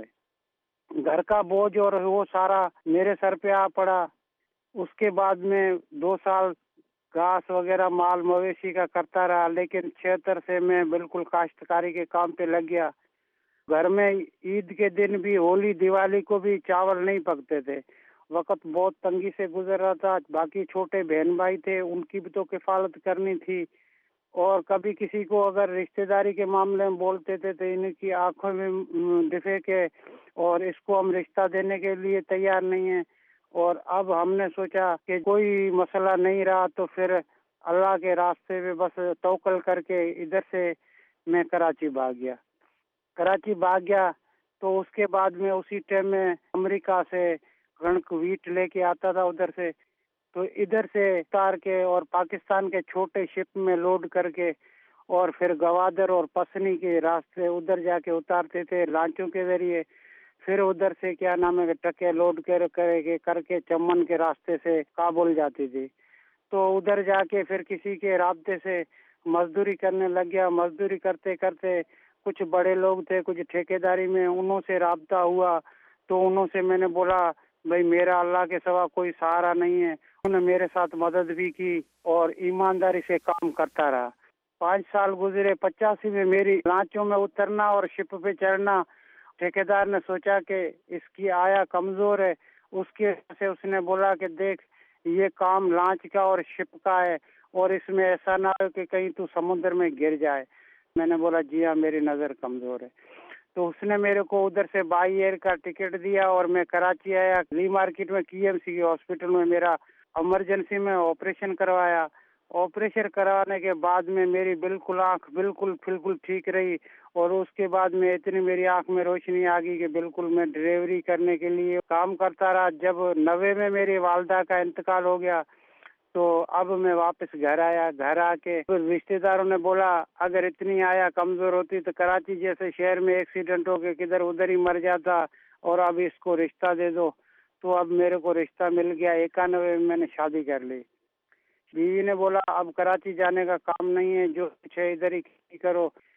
ہے۔ گھر کا بوجھ اور وہ سارا میرے سر پہ آ پڑا۔ اس کے بعد میں دو سال گھاس وغیرہ مال مویشی کا کرتا رہا، لیکن چھہتر سے میں بالکل کاشتکاری کے کام پہ لگ گیا۔ گھر میں عید کے دن بھی، ہولی دیوالی کو بھی چاول نہیں پکتے تھے۔ وقت بہت تنگی سے گزر رہا تھا۔ باقی چھوٹے بہن بھائی تھے، ان کی بھی تو کفالت کرنی تھی، اور کبھی کسی کو اگر رشتہ داری کے معاملے میں بولتے تھے تو ان کی آنکھوں میں دفے کے اور اس کو ہم رشتہ دینے کے لیے تیار نہیں ہیں۔ اور اب ہم نے سوچا کہ کوئی مسئلہ نہیں رہا تو پھر اللہ کے راستے میں بس توکل کر کے ادھر سے میں کراچی بھاگ گیا۔ کراچی بھاگ گیا تو اس کے بعد میں اسی ٹائم میں امریکہ سے کڑک ویٹ لے کے آتا تھا ادھر سے، تو ادھر سے اتار کے اور پاکستان کے چھوٹے شپ میں لوڈ کر کے اور پھر گوادر اور پسنی کے راستے ادھر جا کے اتارتے تھے لانچوں کے ذریعے۔ پھر ادھر سے کیا نام ہے ٹرکیں لوڈ کر کے کر کے چمن کے راستے سے کابل جاتی تھی۔ تو ادھر جا کے پھر کسی کے رابطے سے مزدوری کرنے لگ گیا۔ مزدوری کرتے کرتے کچھ بڑے لوگ تھے، کچھ ٹھیکیداری میں، انہوں سے رابطہ ہوا، تو انہوں سے میں نے بولا بھائی میرا اللہ کے سوا کوئی سہارا نہیں ہے۔ انہوں نے میرے ساتھ مدد بھی کی اور ایمانداری سے کام کرتا رہا۔ پانچ سال گزرے۔ پچاسی میں میری لانچوں میں اترنا اور شپ پہ چڑھنا، ٹھیکیدار نے سوچا کہ اس کی آیا کمزور ہے، اس کی وجہ سے اس نے بولا کہ دیکھ یہ کام لانچ کا اور شپ کا ہے، اور اس میں ایسا نہ ہو کہ کہیں تو سمندر میں گر جائے۔ میں نے بولا جی ہاں میری نظر کمزور ہے۔ تو اس نے میرے کو ادھر سے بائی ایئر کا ٹکٹ دیا اور میں کراچی آیا۔ لی مارکیٹ میں کی ایم سی ہاسپٹل میں میرا ایمرجنسی میں آپریشن کروایا۔ آپریشن کروانے کے بعد میں میری بالکل آنکھ بالکل بالکل ٹھیک رہی، اور اس کے بعد میں اتنی میری آنکھ میں روشنی آ گئی کہ بالکل میں ڈریوری کرنے کے لیے کام کرتا رہا۔ جب نوے میں میری والدہ کا انتقال ہو گیا تو اب میں واپس گھر آیا۔ گھر آ کے رشتہ داروں نے بولا اگر اتنی آیا کمزور ہوتی تو کراچی جیسے شہر میں ایکسیڈنٹ ہو کے کدھر ادھر ہی مر جاتا، اور اب اس کو رشتہ دے دو۔ تو اب میرے کو رشتہ مل گیا۔ اکانوے میں میں نے شادی کر لی۔ بیوی نے بولا اب کراچی جانے کا کام نہیں ہے، جو کچھ ہے ادھر ہی کرو۔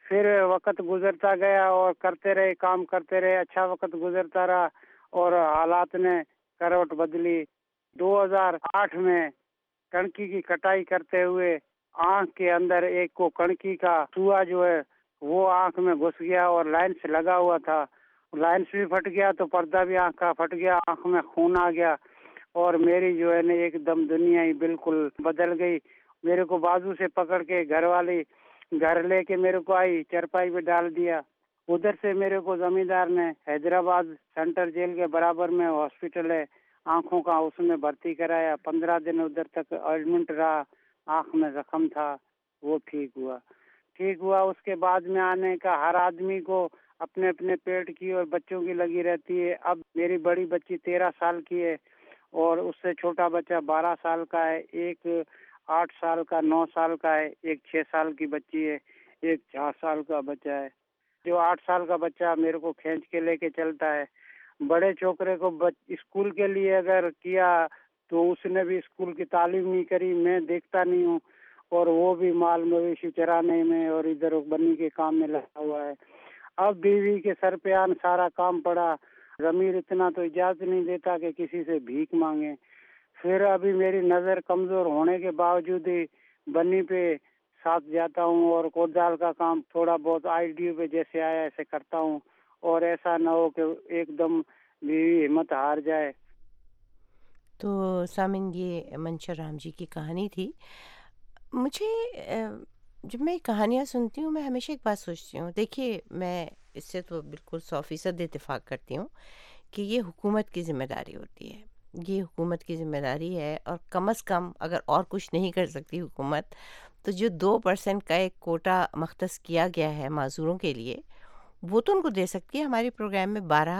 پھر وقت گزرتا گیا اور کرتے رہے کام کرتے رہے, اچھا وقت گزرتا رہا اور حالات نے کروٹ بدلی. دو ہزار آٹھ میں کڑکی کی کٹائی کرتے ہوئے آنکھ کے اندر ایک کو کڑکی کا سوا جو ہے وہ آنکھ میں گھس گیا اور لائنس لگا ہوا تھا, لائنس بھی پھٹ گیا تو پردہ بھی آنکھ کا پھٹ گیا, آنکھ میں خون آ گیا اور میری جو ہے نا ایک دم دنیا ہی بالکل بدل گئی. میرے کو بازو سے پکڑ کے گھر والی گھر لے کے میرے کو آئی, چرپائی پہ ڈال دیا. ادھر سے میرے کو زمیندار نے حیدرآباد سینٹرل جیل کے برابر میں ہاسپٹل ہے آنکھوں کا, اس میں بھرتی کرایا. پندرہ دن ادھر تک ایڈمنٹ رہا, آنکھ میں زخم تھا, وہ ٹھیک ہوا. ٹھیک ہوا اس کے بعد میں آنے کا ہر آدمی کو اپنے اپنے پیٹ کی اور بچوں کی لگی رہتی ہے. اب میری بڑی بچی تیرہ سال کی ہے اور اس سے چھوٹا بچہ بارہ سال کا ہے, ایک آٹھ سال کا, نو سال کا ہے, ایک چھ سال کی بچی ہے, ایک چار سال کا بچہ ہے. جو آٹھ سال کا بچہ میرے کو کھینچ کے لے کے چلتا ہے. بڑے چھوکرے کو اسکول کے لیے اگر کیا تو اس نے بھی اسکول کی تعلیم نہیں کری, میں دیکھتا نہیں ہوں, اور وہ بھی مال مویشی چرانے میں اور ادھر بنی کے کام میں لگا ہوا ہے. اب بیوی کے سر پہ آن سارا کام پڑا, ضمیر اتنا تو اجازت نہیں دیتا کہ کسی سے بھیک مانگے. پھر ابھی میری نظر کمزور ہونے کے باوجود ہی بنی پہ ساتھ جاتا ہوں اور کودال کا کام تھوڑا بہت آئی ڈی پہ جیسے آیا ایسے کرتا ہوں, اور ایسا نہ ہو کہ ایک دم بیوی ہمت ہار جائے. تو سامن یہ منشا رام جی کی کہانی تھی. مجھے جب میں کہانیاں سنتی ہوں میں ہمیشہ ایک بات سوچتی ہوں, دیکھیے میں اس سے تو بالکل سو فیصد اتفاق کرتی ہوں کہ یہ حکومت کی ذمہ داری ہوتی ہے, یہ حکومت کی ذمہ داری ہے, اور کم از کم اگر اور کچھ نہیں کر سکتی حکومت تو جو دو پرسنٹ کا ایک کوٹا مختص کیا گیا ہے معذوروں کے لیے وہ تو ان کو دے سکتی ہے. ہمارے پروگرام میں بارہ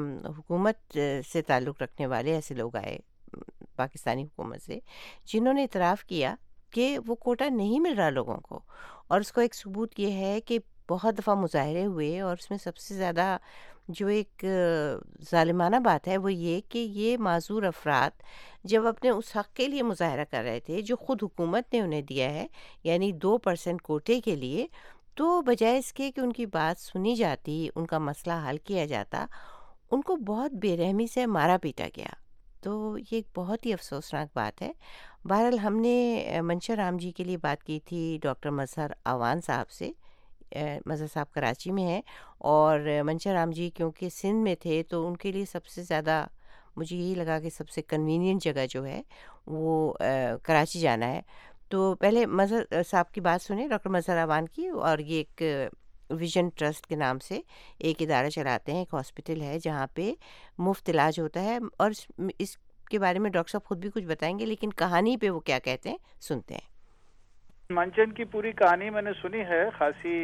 حکومت سے تعلق رکھنے والے ایسے لوگ آئے پاکستانی حکومت سے جنہوں نے اعتراف کیا کہ وہ کوٹا نہیں مل رہا لوگوں کو, اور اس کو ایک ثبوت یہ ہے کہ بہت دفعہ مظاہرے ہوئے اور اس میں سب سے زیادہ جو ایک ظالمانہ بات ہے وہ یہ کہ یہ معذور افراد جب اپنے اس حق کے لیے مظاہرہ کر رہے تھے جو خود حکومت نے انہیں دیا ہے, یعنی دو پرسنٹ کوٹے کے لیے, تو بجائے اس کے کہ ان کی بات سنی جاتی, ان کا مسئلہ حل کیا جاتا, ان کو بہت بے رحمی سے مارا پیٹا گیا. تو یہ ایک بہت ہی افسوسناک بات ہے. بہرحال ہم نے منشا رام جی کے لیے بات کی تھی ڈاکٹر مظہر اعوان صاحب سے. مظہر صاحب کراچی میں ہیں اور منشا رام جی کیونکہ سندھ میں تھے تو ان کے لیے سب سے زیادہ مجھے یہی لگا کہ سب سے کنوینئنٹ جگہ جو ہے وہ کراچی جانا ہے. تو پہلے مظہر صاحب کی بات سنیں, ڈاکٹر مظہر اعوان کی, اور یہ ایک ویژن ٹرسٹ کے نام سے ایک ادارہ چلاتے ہیں, ایک ہاسپٹل ہے جہاں پہ مفت علاج ہوتا ہے, اور اس کے بارے میں ڈاکٹر صاحب خود بھی کچھ بتائیں گے, لیکن کہانی پہ وہ کیا کہتے ہیں سنتے ہیں. منچن کی پوری کہانی میں نے سنی ہے, خاصی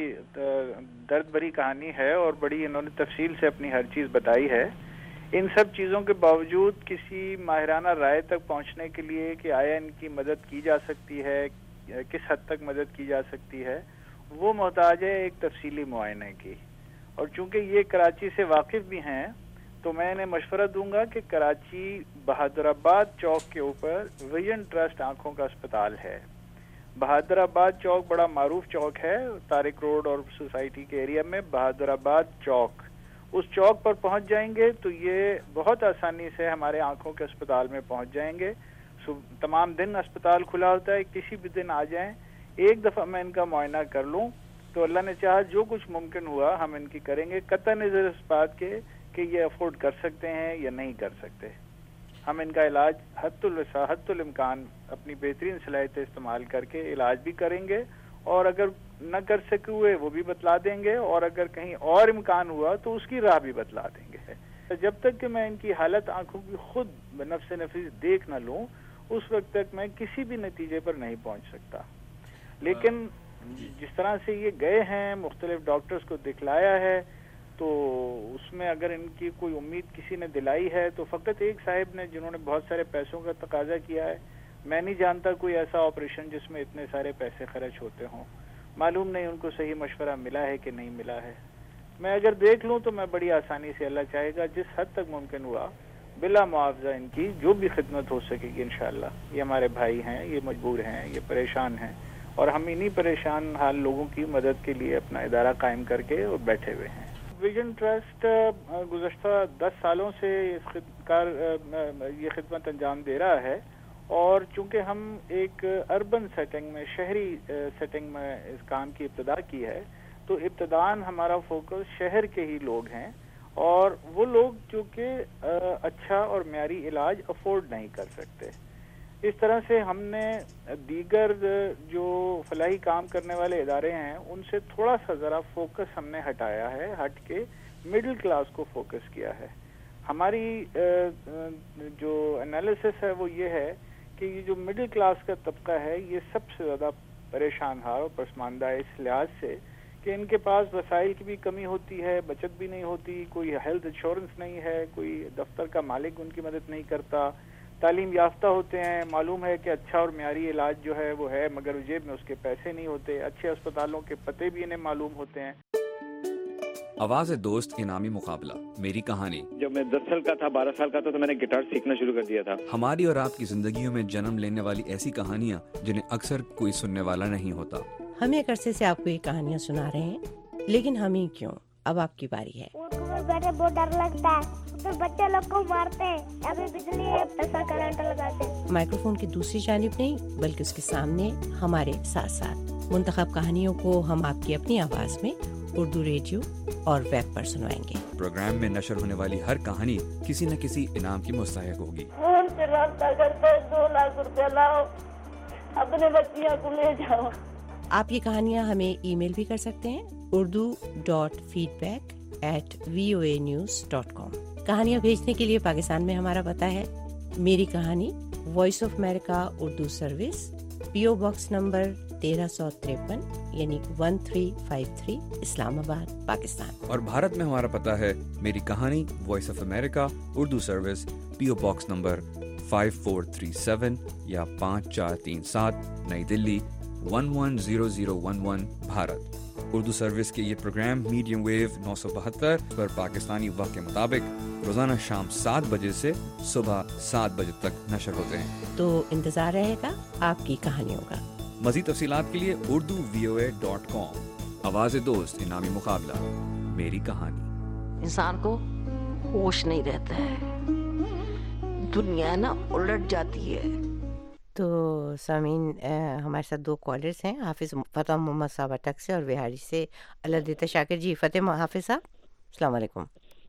درد بھری کہانی ہے اور بڑی انہوں نے تفصیل سے اپنی ہر چیز بتائی ہے. ان سب چیزوں کے باوجود کسی ماہرانہ رائے تک پہنچنے کے لیے کہ آیا ان کی مدد کی جا سکتی ہے, کس حد تک مدد کی جا سکتی ہے, وہ محتاج ہے ایک تفصیلی معائنے کی. اور چونکہ یہ کراچی سے واقف بھی ہیں تو میں انہیں مشورہ دوں گا کہ کراچی بہادر آباد چوک کے اوپر ویژن ٹرسٹ آنکھوں کا اسپتال ہے. بہادر آباد چوک بڑا معروف چوک ہے, طارق روڈ اور سوسائٹی کے ایریا میں بہادر آباد چوک. اس چوک پر پہنچ جائیں گے تو یہ بہت آسانی سے ہمارے آنکھوں کے اسپتال میں پہنچ جائیں گے. تمام دن اسپتال کھلا ہوتا ہے, کسی بھی دن آ جائیں, ایک دفعہ میں ان کا معائنہ کر لوں تو اللہ نے چاہا جو کچھ ممکن ہوا ہم ان کی کریں گے, قطع نظر اس بات کے کہ یہ افورڈ کر سکتے ہیں یا نہیں کر سکتے. ہم ان کا علاج حد الوسع حد الامکان اپنی بہترین صلاحیتیں استعمال کر کے علاج بھی کریں گے, اور اگر نہ کر سکے ہوئے وہ بھی بتلا دیں گے, اور اگر کہیں اور امکان ہوا تو اس کی راہ بھی بتلا دیں گے. جب تک کہ میں ان کی حالت آنکھوں کی خود بنفس نفیس دیکھ نہ لوں اس وقت تک میں کسی بھی نتیجے پر نہیں پہنچ سکتا. لیکن جس طرح سے یہ گئے ہیں, مختلف ڈاکٹرز کو دکھلایا ہے, تو اس میں اگر ان کی کوئی امید کسی نے دلائی ہے تو فقط ایک صاحب نے جنہوں نے بہت سارے پیسوں کا تقاضا کیا ہے. میں نہیں جانتا کوئی ایسا آپریشن جس میں اتنے سارے پیسے خرچ ہوتے ہوں. معلوم نہیں ان کو صحیح مشورہ ملا ہے کہ نہیں ملا ہے. میں اگر دیکھ لوں تو میں بڑی آسانی سے, اللہ چاہے گا جس حد تک ممکن ہوا بلا معاوضہ ان کی جو بھی خدمت ہو سکے گی انشاءاللہ. یہ ہمارے بھائی ہیں, یہ مجبور ہیں, یہ پریشان ہیں, اور ہم انہی پریشان حال لوگوں کی مدد کے لیے اپنا ادارہ قائم کر کے اور بیٹھے ہوئے ہیں. ویژن ٹرسٹ گزشتہ دس سالوں سے اس کار یہ خدمت انجام دے رہا ہے، اور چونکہ ہم ایک اربن سیٹنگ میں، شہری سیٹنگ میں اس کام کی ابتدا کی ہے، تو ابتداً ہمارا فوکس شہر کے ہی لوگ ہیں، اور وہ لوگ جو کہ اچھا اور معیاری علاج افورڈ نہیں کر سکتے. اس طرح سے ہم نے دیگر جو فلاحی کام کرنے والے ادارے ہیں ان سے تھوڑا سا ذرا فوکس ہم نے ہٹایا ہے، ہٹ کے مڈل کلاس کو فوکس کیا ہے. ہماری جو انالیسس ہے وہ یہ ہے کہ یہ جو مڈل کلاس کا طبقہ ہے یہ سب سے زیادہ پریشان حال اور پسماندہ ہے، اس لحاظ سے کہ ان کے پاس وسائل کی بھی کمی ہوتی ہے، بچت بھی نہیں ہوتی، کوئی ہیلتھ انشورنس نہیں ہے، کوئی دفتر کا مالک ان کی مدد نہیں کرتا، تعلیم یافتہ ہوتے ہیں، معلوم ہے کہ اچھا اور معیاری علاج جو ہے وہ ہے، مگر جیب میں اس کے پیسے نہیں ہوتے، اچھے اسپتالوں کے پتے بھی انہیں معلوم ہوتے ہیں. آواز دوست انعامی مقابلہ میری کہانی. جب میں دس سال کا تھا، بارہ سال کا تھا، تو میں نے گٹار سیکھنا شروع کر دیا تھا. ہماری اور آپ کی زندگیوں میں جنم لینے والی ایسی کہانیاں جنہیں اکثر کوئی سننے والا نہیں ہوتا. ہم ایک عرصے سے آپ کو یہ کہانیاں سنا رہے ہیں، لیکن ہم ہی کیوں، اب آپ کی باری ہے. بیٹھے بہت ڈر لگتا ہے، تو بچے لوگ کو مارتے ہیں، ابھی بجلی ہے ایسا کرنٹ لگاتے ہیں. مائکروفون کی دوسری جانب نہیں بلکہ اس کے سامنے ہمارے ساتھ ساتھ منتخب کہانیوں کو ہم آپ کی اپنی آواز میں اردو ریڈیو اور ویب پر سنوائیں گے. پروگرام میں نشر ہونے والی ہر کہانی کسی نہ کسی انعام کی مستحق ہوگی. فون سے رابطہ کرتے دو لاکھ روپے لاؤ، اپنے بچیاں کو لے جاؤ. آپ یہ کہانیاں ہمیں ای میل بھی کر سکتے ہیں، Urdu dot feedback at V O A news dot com. کہانیاں بھیجنے کے لیے پاکستان میں ہمارا پتہ ہے میری کہانی، voice of America Urdu service, P O box number تیرہ سو تریپن یعنی one three five three, Islamabad, Pakistan. اور بھارت میں ہمارا پتہ ہے میری کہانی، voice of America Urdu service, P O box number four five three seven یا پانچ چار تین سات، New Delhi one one zero zero one one, Bharat. Urdu service کے یہ پروگرام میڈیم ویو نو سو بہتر پر پاکستانی وقت کے مطابق روزانہ شام سات بجے سے صبح سات بجے تک نشر ہوتے ہیں. تو انتظار رہے گا آپ کی کہانیوں کا. مزید تفصیلات کے لیے اردو وی او اے ڈاٹ کام. آواز دوست انعامی مقابلہ میری کہانی. انسان کو ہوش نہیں رہتا ہے، دنیا نا الٹ جاتی ہے. تو سامعین، ہمارے ساتھ دو کالرز ہیں، حافظ فتح محمد صاحب اٹک سے اور بہاری سے اللہ دیتا شاکر جی. فتح حافظ صاحب السلام علیکم.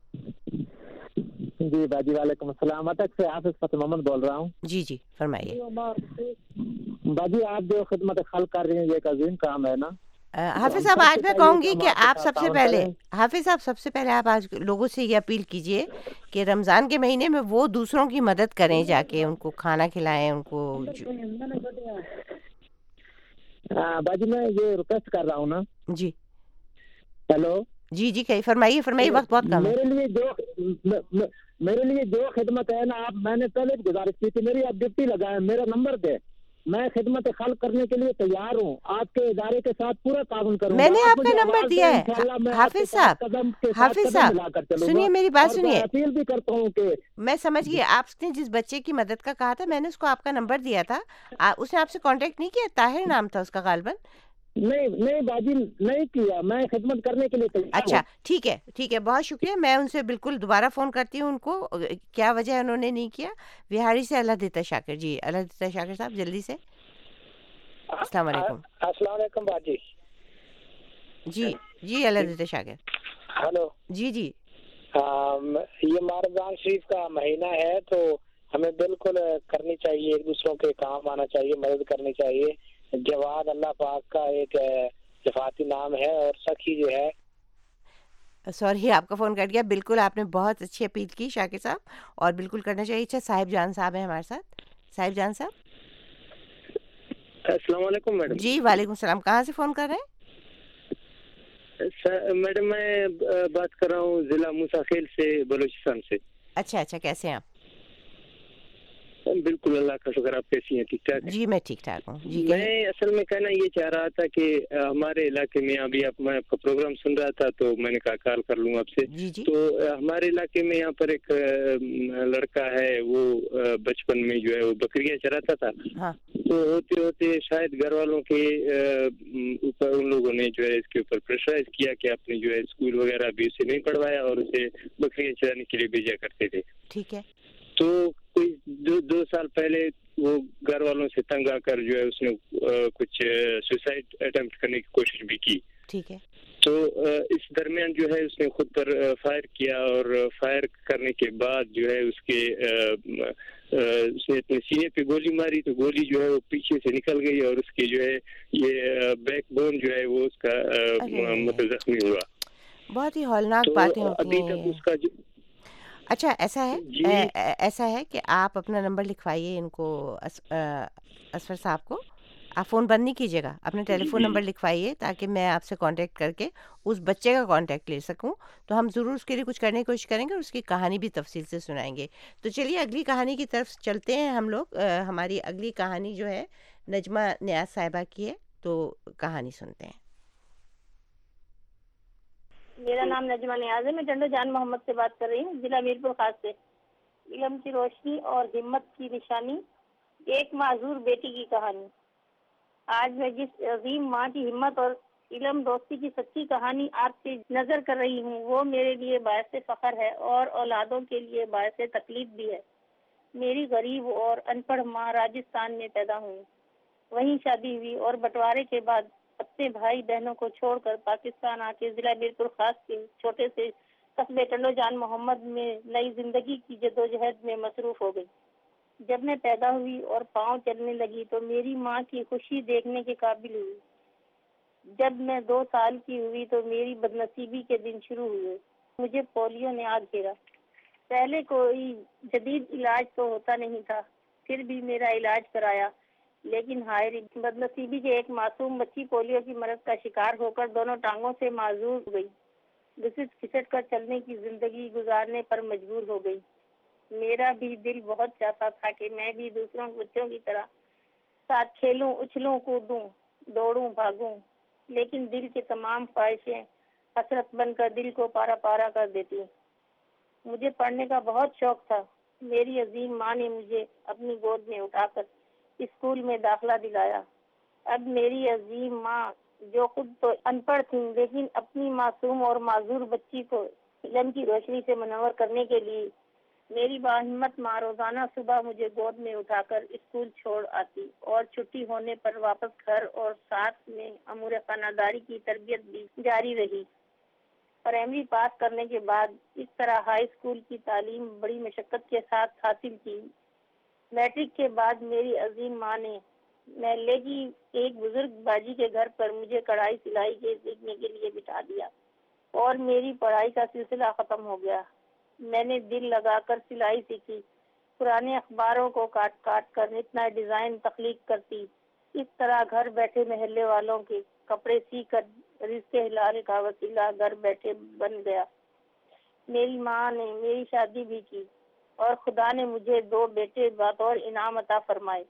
جی باجی وعلیکم السلام. اٹک سے حافظ فتح محمد بول رہا ہوں. جی جی فرمائیے. باجی آپ جو خدمت خلق کر رہی ہیں یہ ایک عظیم کام ہے نا. حافظ صاحب آج میں کہوں گی کہ آپ سب سے پہلے حافظ صاحب سب سے پہلے آپ آج لوگوں سے یہ اپیل کیجئے کہ رمضان کے مہینے میں وہ دوسروں کی مدد کریں، جا کے ان کو کھانا کھلائیں، ان کو. باجی میں یہ ریکویسٹ کر رہا ہوں نا. جی ہیلو. جی جی فرمائیے فرمائیے، وقت بہت کم ہے. میرے لیے جو میرے لیے جو خدمت ہے نا، آپ میں نے پہلے بھی گزارش کی تھی، میری آپ ڈپٹی لگائیں، میرا نمبر دے، میں خدمت خلق کرنے کے لیے تیار ہوں، آپ کے ادارے کے ساتھ پورا تعاون کروں. میں نے آپ کا نمبر دیا ہے حافظ صاحب. حافظ صاحب سنیے میری بات سنیے. اپیل بھی کرتا ہوں کہ میں سمجھ گئی آپ نے جس بچے کی مدد کا کہا تھا، میں نے اس کو آپ کا نمبر دیا تھا، اس نے آپ سے کانٹیکٹ نہیں کیا؟ طاہر نام تھا اس کا غالباً. نہیں نہیں باجی نہیں کیا، میں خدمت کرنے کے لیے تیار. اچھا ٹھیک ہے ٹھیک ہے، بہت شکریہ. میں ان سے بالکل دوبارہ فون کرتی ہوں ان کو، کیا وجہ ہے انہوں نے نہیں کیا. بہاری سے اللہ دیتا شاکر جی. اللہ دیتا شاکر صاحب جلدی سے. السلام علیکم. السلام علیکم باجی. جی جی اللہ دیتا شاکر. ہلو. جی جی یہ رمضان شریف کا مہینہ ہے تو ہمیں بالکل کرنی چاہیے، ایک دوسروں کے کام آنا چاہیے، مدد کرنی چاہیے. جواد اللہ پاک کا ایک صفاتی نام ہے، اور سخی جو ہے. سوری آپ کا فون کٹ گیا. بالکل آپ نے بہت اچھی اپیل کی شاکر صاحب، اور بالکل کرنا چاہیے. اچھا صاحب جان صاحب ہیں ہمارے ساتھ. صاحب جان صاحب السلام علیکم میڈم. جی وعلیکم السلام. کہاں سے فون کر رہے ہیں؟ میڈم میں بات کر رہا ہوں ضلع موسیٰ خیل سے، بلوچستان سے. اچھا اچھا، کیسے ہیں آپ؟ بالکل اللہ کا شکر. آپ کیسی ہیں؟ ٹھیک ٹھاک؟ جی میں ٹھیک ٹھاک ہوں. جی میں اصل میں کہنا یہ چاہ رہا تھا کہ ہمارے علاقے میں ابھی آپ میں آپ کا پروگرام سن رہا تھا تو میں نے کہا کال کر لوں آپ سے. جی جی. تو ہمارے علاقے میں یہاں پر ایک لڑکا ہے، وہ بچپن میں جو ہے وہ بکریاں چراتا تھا. ہاں. تو ہوتے ہوتے شاید گھر والوں کے اوپر ان لوگوں نے جو ہے اس کے اوپر پریشرائز کیا کہ آپ نے جو ہے اسکول وغیرہ بھی اسے نہیں پڑھوایا اور اسے بکریاں چرانے کے لیے بھیجا کرتے تھے. ٹھیک ہے. تو کوئی دو دو سال پہلے وہ گھر والوں سے تنگ آ کر جو ہے اس نے کچھ سوسائڈ اٹیمپٹ کرنے کی کوشش بھی کی. ٹھیک ہے. تو اس درمیان جو ہے اس نے خود پر فائر کیا اور فائر کرنے کے بعد جو ہے اس کے اس نے اپنے سینے پہ گولی ماری تو گولی جو ہے وہ پیچھے سے نکل گئی اور اس کے جو ہے یہ بیک بون جو ہے وہ اس کا مطلب زخمی ہوا. بہت ہی ہولناک باتیں ہوتی ابھی تک اس کا جو اچھا ایسا ہے جی ایسا ہے کہ آپ اپنا نمبر لکھوائیے ان کو اسفر صاحب کو. آپ فون بند نہیں کیجیے گا, اپنا ٹیلی فون نمبر لکھوائیے تاکہ میں آپ سے کانٹیکٹ کر کے اس بچے کا کانٹیکٹ لے سکوں. تو ہم ضرور اس کے لیے کچھ کرنے کی کوشش کریں گے اور اس کی کہانی بھی تفصیل سے سنائیں گے. تو چلیے اگلی کہانی کی طرف چلتے ہیں ہم لوگ. ہماری اگلی کہانی جو ہے نجمہ نیاز صاحبہ کی ہے, تو کہانی سنتے ہیں. میرا نام نجمہ نیاز ہے, میں ٹنڈو جان محمد سے بات کر رہی ہوں, ضلع میرپور خاص سے. علم کی روشنی اور ہمت کی نشانی, ایک معذور بیٹی کی کہانی. آج میں جس عظیم ماں کی ہمت اور علم دوستی کی سچی کہانی آپ سے نظر کر رہی ہوں, وہ میرے لیے باعث فخر ہے اور اولادوں کے لیے باعث تکلیف بھی ہے. میری غریب اور ان پڑھ ماں راجستھان میں پیدا ہوئی, وہیں شادی ہوئی اور بٹوارے کے بعد اپنے بھائی بہنوں کو چھوڑ کر پاکستان آ کے ضلع میرپور خاص کے چھوٹے سے قصبے ٹنڈو جان محمد میں نئی زندگی کی جدوجہد میں مصروف ہو گئی. جب میں پیدا ہوئی اور پاؤں چلنے لگی تو میری ماں کی خوشی دیکھنے کے قابل ہوئی. جب میں دو سال کی ہوئی تو میری بدنصیبی کے دن شروع ہوئے. مجھے پولیو نے آ گھیرا. پہلے کوئی جدید علاج تو ہوتا نہیں تھا, پھر بھی میرا علاج کرایا, لیکن ہائے بدنصیبی کے ایک معصوم بچی پولیو کی مرض کا شکار ہو کر دونوں ٹانگوں سے معذور ہو گئی. گھسٹ کھسٹ کر چلنے کی زندگی گزارنے پر مجبور ہو گئی. میرا بھی دل بہت چاہتا تھا کہ میں بھی دوسروں بچوں کی طرح ساتھ کھیلوں, اچھلوں, کودوں, دوڑوں, بھاگوں, لیکن دل کی تمام خواہشیں حسرت بن کر دل کو پارا پارا کر دیتی. مجھے پڑھنے کا بہت شوق تھا. میری عظیم ماں نے مجھے اپنی گود میں اٹھا کر اسکول میں داخلہ دلایا. اب میری عظیم ماں جو خود تو ان پڑھ تھی لیکن اپنی معصوم اور معذور بچی کو علم کی روشنی سے منور کرنے کے لیے میری باہمت ماں روزانہ صبح مجھے گود میں اٹھا کر اسکول چھوڑ آتی اور چھٹی ہونے پر واپس گھر اور ساتھ میں امور خانہ کی تربیت بھی جاری رہی. پرائمری پاس کرنے کے بعد اس طرح ہائی اسکول کی تعلیم بڑی مشقت کے ساتھ حاصل کی. میٹرک کے بعد میری عظیم ماں نے محلے کی ایک بزرگ باجی کے گھر پر مجھے کڑھائی سلائی کے سیکھنے کے لیے بٹھا دیا اور میری پڑھائی کا سلسلہ ختم ہو گیا. میں نے دل لگا کر سلائی سیکھی. پرانے اخباروں کو کاٹ کاٹ کر اتنا ڈیزائن تخلیق کرتی. اس طرح گھر بیٹھے محلے والوں کے کپڑے سی کر رزق حلال کا وسیلہ گھر بیٹھے بن گیا. میری ماں نے میری شادی بھی کی اور خدا نے مجھے دو بیٹے بطور انعام عطا فرمائے.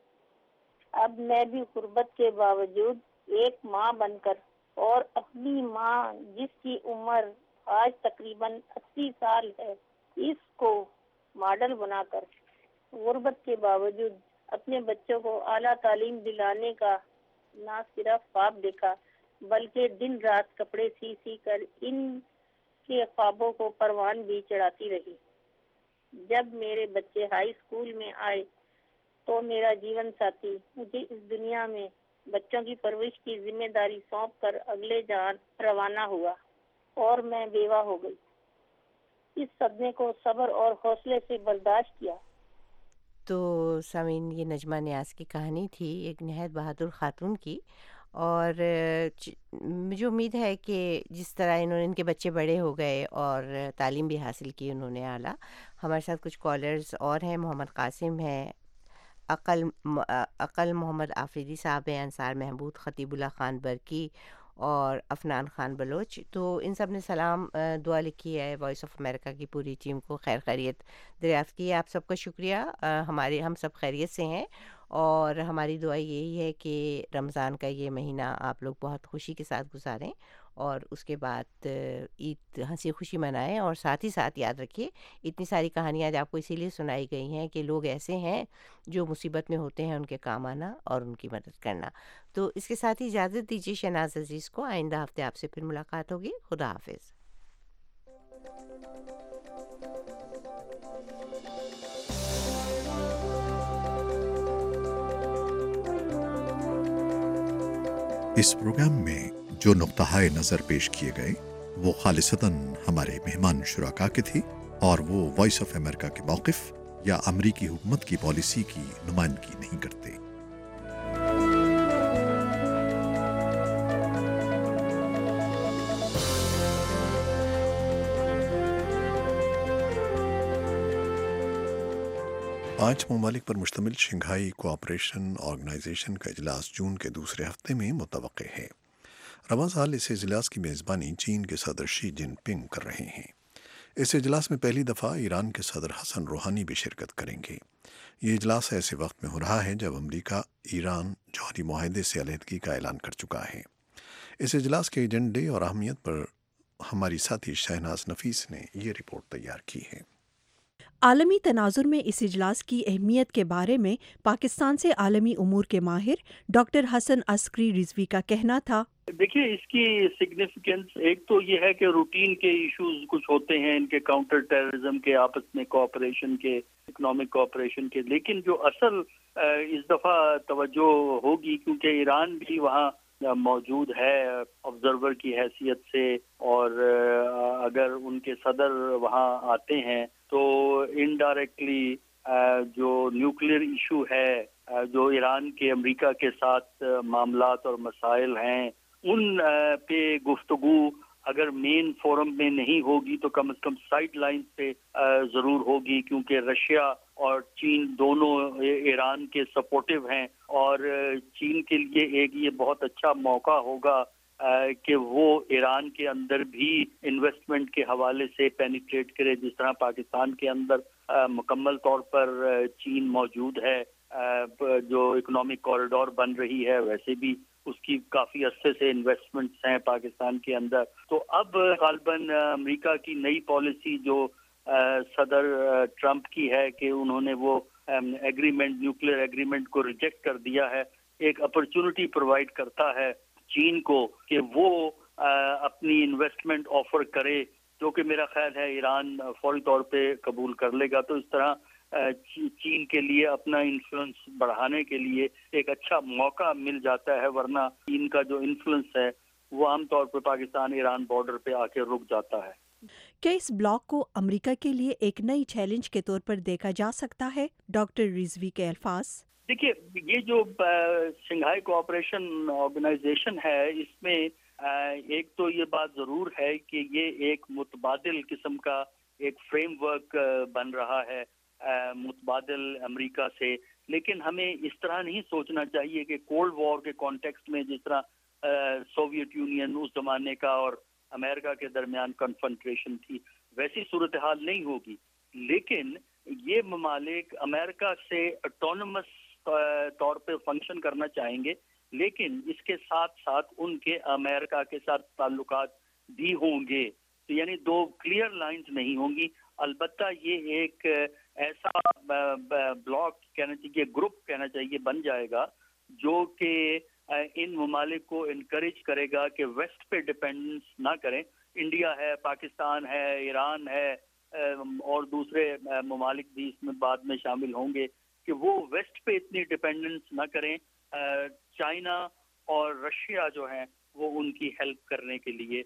اب میں بھی غربت کے باوجود ایک ماں بن کر اور اپنی ماں جس کی عمر آج تقریباً اسی سال ہے اس کو ماڈل بنا کر غربت کے باوجود اپنے بچوں کو اعلیٰ تعلیم دلانے کا نہ صرف خواب دیکھا بلکہ دن رات کپڑے سی سی کر ان کے خوابوں کو پروان بھی چڑھاتی رہی. جب میرے بچے ہائی اسکول میں آئے تو میرا جیون ساتھی مجھے اس دنیا میں بچوں کی پرورش کی ذمہ داری سونپ کر اگلے جان روانہ ہوا اور میں بیوہ ہو گئی. اس صدمے کو صبر اور حوصلے سے برداشت کیا. تو سامعین یہ نجمہ نیاز کی کہانی تھی, ایک نہایت بہادر خاتون کی, اور مجھے امید ہے کہ جس طرح انہوں نے ان کے بچے بڑے ہو گئے اور تعلیم بھی حاصل کی انہوں نے اعلیٰ. ہمارے ساتھ کچھ کالرز اور ہیں. محمد قاسم ہیں, عقل عقل محمد آفریدی صاحب ہیں, انصار محمود, خطیب اللہ خان برکی اور افنان خان بلوچ. تو ان سب نے سلام دعا لکھی ہے وائس آف امریکہ کی پوری ٹیم کو خیر خیریت دریافت کی ہے. آپ سب کا شکریہ. ہمارے ہم سب خیریت سے ہیں اور ہماری دعا یہی ہے کہ رمضان کا یہ مہینہ آپ لوگ بہت خوشی کے ساتھ گزاریں اور اس کے بعد عید ہنسی خوشی منائیں. اور ساتھ ہی ساتھ یاد رکھیے اتنی ساری کہانیاں آج آپ کو اسی لیے سنائی گئی ہیں کہ لوگ ایسے ہیں جو مصیبت میں ہوتے ہیں ان کے کام آنا اور ان کی مدد کرنا. تو اس کے ساتھ ہی اجازت دیجیے شہناز عزیز کو. آئندہ ہفتے آپ سے پھر ملاقات ہوگی. خدا حافظ. اس پروگرام میں جو نقطہ نظر پیش کیے گئے وہ خالصتاً ہمارے مہمان شرکا کے تھے اور وہ وائس آف امریکہ کے موقف یا امریکی حکومت کی پالیسی کی نمائندگی نہیں کرتے. پانچ ممالک پر مشتمل شنگھائی کوآپریشن آرگنائزیشن کا اجلاس جون کے دوسرے ہفتے میں متوقع ہے. رواں سال اس اجلاس کی میزبانی چین کے صدر شی جن پنگ کر رہے ہیں. اس اجلاس میں پہلی دفعہ ایران کے صدر حسن روحانی بھی شرکت کریں گے. یہ اجلاس ایسے وقت میں ہو رہا ہے جب امریکہ ایران جوہری معاہدے سے علیحدگی کا اعلان کر چکا ہے. اس اجلاس کے ایجنڈے اور اہمیت پر ہماری ساتھی شہناز نفیس نے یہ رپورٹ تیار کی ہے. عالمی تناظر میں اس اجلاس کی اہمیت کے بارے میں پاکستان سے عالمی امور کے ماہر ڈاکٹر حسن عسکری رضوی کا کہنا تھا. دیکھیے اس کی سگنیفیکینس ایک تو یہ ہے کہ روٹین کے ایشوز کچھ ہوتے ہیں ان کے کاؤنٹر ٹیررزم کے آپس میں کوآپریشن کے اکنامک کوآپریشن کے، لیکن جو اصل اس دفعہ توجہ ہوگی کیونکہ ایران بھی وہاں موجود ہے آبزرور کی حیثیت سے، اور اگر ان کے صدر وہاں آتے ہیں تو انڈائریکٹلی جو نیوکلیئر ایشو ہے جو ایران کے امریکہ کے ساتھ معاملات اور مسائل ہیں ان پہ گفتگو اگر مین فورم میں نہیں ہوگی تو کم از کم سائڈ لائن پہ ضرور ہوگی، کیونکہ رشیا اور چین دونوں ایران کے سپورٹیو ہیں، اور چین کے لیے ایک یہ بہت اچھا موقع ہوگا کہ وہ ایران کے اندر بھی انویسٹمنٹ کے حوالے سے پینیٹریٹ کرے، جس طرح پاکستان کے اندر مکمل طور پر چین موجود ہے، جو اکنامک کوریڈور بن رہی ہے ویسے بھی اس کی کافی عرصے سے انویسٹمنٹس ہیں پاکستان کے اندر. تو اب غالباً امریکہ کی نئی پالیسی جو صدر ٹرمپ کی ہے کہ انہوں نے وہ ایگریمنٹ نیوکلیئر ایگریمنٹ کو ریجیکٹ کر دیا ہے، ایک اپرچونٹی پرووائڈ کرتا ہے چین کو کہ وہ اپنی انویسٹمنٹ آفر کرے، جو کہ میرا خیال ہے ایران فوری طور پہ قبول کر لے گا. تو اس طرح چین کے لیے اپنا انفلوئنس بڑھانے کے لیے ایک اچھا موقع مل جاتا ہے، ورنہ چین کا جو انفلوئنس ہے وہ عام طور پہ پاکستان ایران بارڈر پہ آ کے رک جاتا ہے. کیا اس بلاک کو امریکہ کے لیے ایک نئی چیلنج کے طور پر دیکھا جا سکتا ہے؟ ڈاکٹر رضوی کے الفاظ. دیکھیے یہ جو شنگھائی کوآپریشن آرگنائزیشن ہے اس میں ایک تو یہ بات ضرور ہے کہ یہ ایک متبادل قسم کا ایک فریم ورک بن رہا ہے متبادل امریکہ سے، لیکن ہمیں اس طرح نہیں سوچنا چاہیے کہ کولڈ وار کے کانٹیکسٹ میں جس طرح سوویت یونین اس زمانے کا اور امریکہ کے درمیان کنفرنٹریشن تھی ویسی صورتحال نہیں ہوگی، لیکن یہ ممالک امریکہ سے اٹونومس طور پہ فنکشن کرنا چاہیں گے، لیکن اس کے ساتھ ساتھ ان کے امریکہ کے ساتھ تعلقات بھی ہوں گے. تو یعنی دو کلیئر لائنز نہیں ہوں گی. البتہ یہ ایک ایسا بلاک کہنا چاہیے گروپ کہنا چاہیے بن جائے گا جو کہ ان ممالک کو انکریج کرے گا کہ ویسٹ پہ ڈپینڈنس نہ کریں. انڈیا ہے، پاکستان ہے، ایران ہے اور دوسرے ممالک بھی اس میں بعد میں شامل ہوں گے کہ وہ ویسٹ پہ اتنی ڈپینڈنس نہ کریں. چائنا اور رشیا جو ہیں وہ ان کی ہیلپ کرنے کے لیے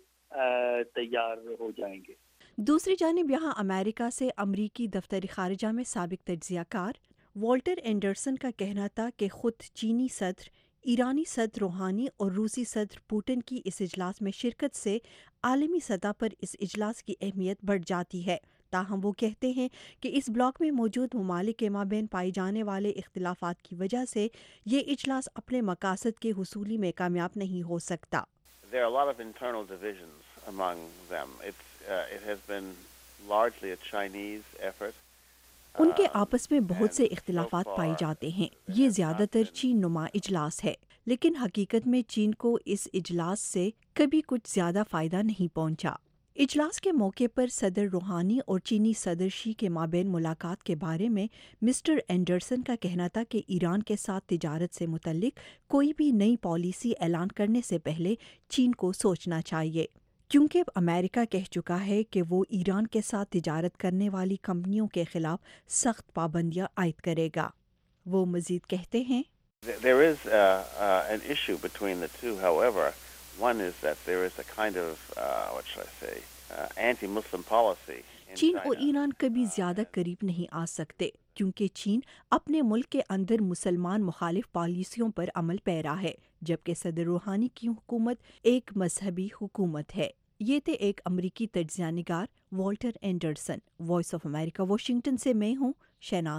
تیار ہو جائیں گے. دوسری جانب یہاں امریکہ سے امریکی دفتر خارجہ میں سابق تجزیہ کار والٹر اینڈرسن کا کہنا تھا کہ خود چینی صدر، ایرانی صدر روحانی اور روسی صدر پوٹن کی اس اجلاس میں شرکت سے عالمی سطح پر اس اجلاس کی اہمیت بڑھ جاتی ہے. تاہم وہ کہتے ہیں کہ اس بلاک میں موجود ممالک کے مابین پائے جانے والے اختلافات کی وجہ سے یہ اجلاس اپنے مقاصد کے حصولی میں کامیاب نہیں ہو سکتا. There are a lot of internal divisions among them. It's, uh, it has been largely a Chinese effort. ان کے آپس میں بہت سے اختلافات پائے جاتے ہیں. یہ زیادہ تر چین نما اجلاس ہے. لیکن حقیقت میں چین کو اس اجلاس سے کبھی کچھ زیادہ فائدہ نہیں پہنچا۔ اجلاس کے موقع پر صدر روحانی اور چینی صدر شی کے مابین ملاقات کے بارے میں مسٹر اینڈرسن کا کہنا تھا کہ ایران کے ساتھ تجارت سے متعلق کوئی بھی نئی پالیسی اعلان کرنے سے پہلے چین کو سوچنا چاہیے، کیونکہ امریکہ کہہ چکا ہے کہ وہ ایران کے ساتھ تجارت کرنے والی کمپنیوں کے خلاف سخت پابندیاں عائد کرے گا۔ وہ مزید کہتے ہیں There is uh, uh, an issue between the two, however. One is that there is a kind of, uh, what should I say, uh, anti-Muslim policy. چین اور ایران کبھی زیادہ قریب نہیں آ سکتے کیونکہ چین اپنے ملک کے اندر مسلمان مخالف پالیسیوں پر عمل پیرا ہے، جبکہ صدر روحانی کی حکومت ایک مذہبی حکومت ہے۔ یہ تھے ایک امریکی تجزیہ نگار Walter Anderson. Voice of America Washington سے میں ہوں شہناز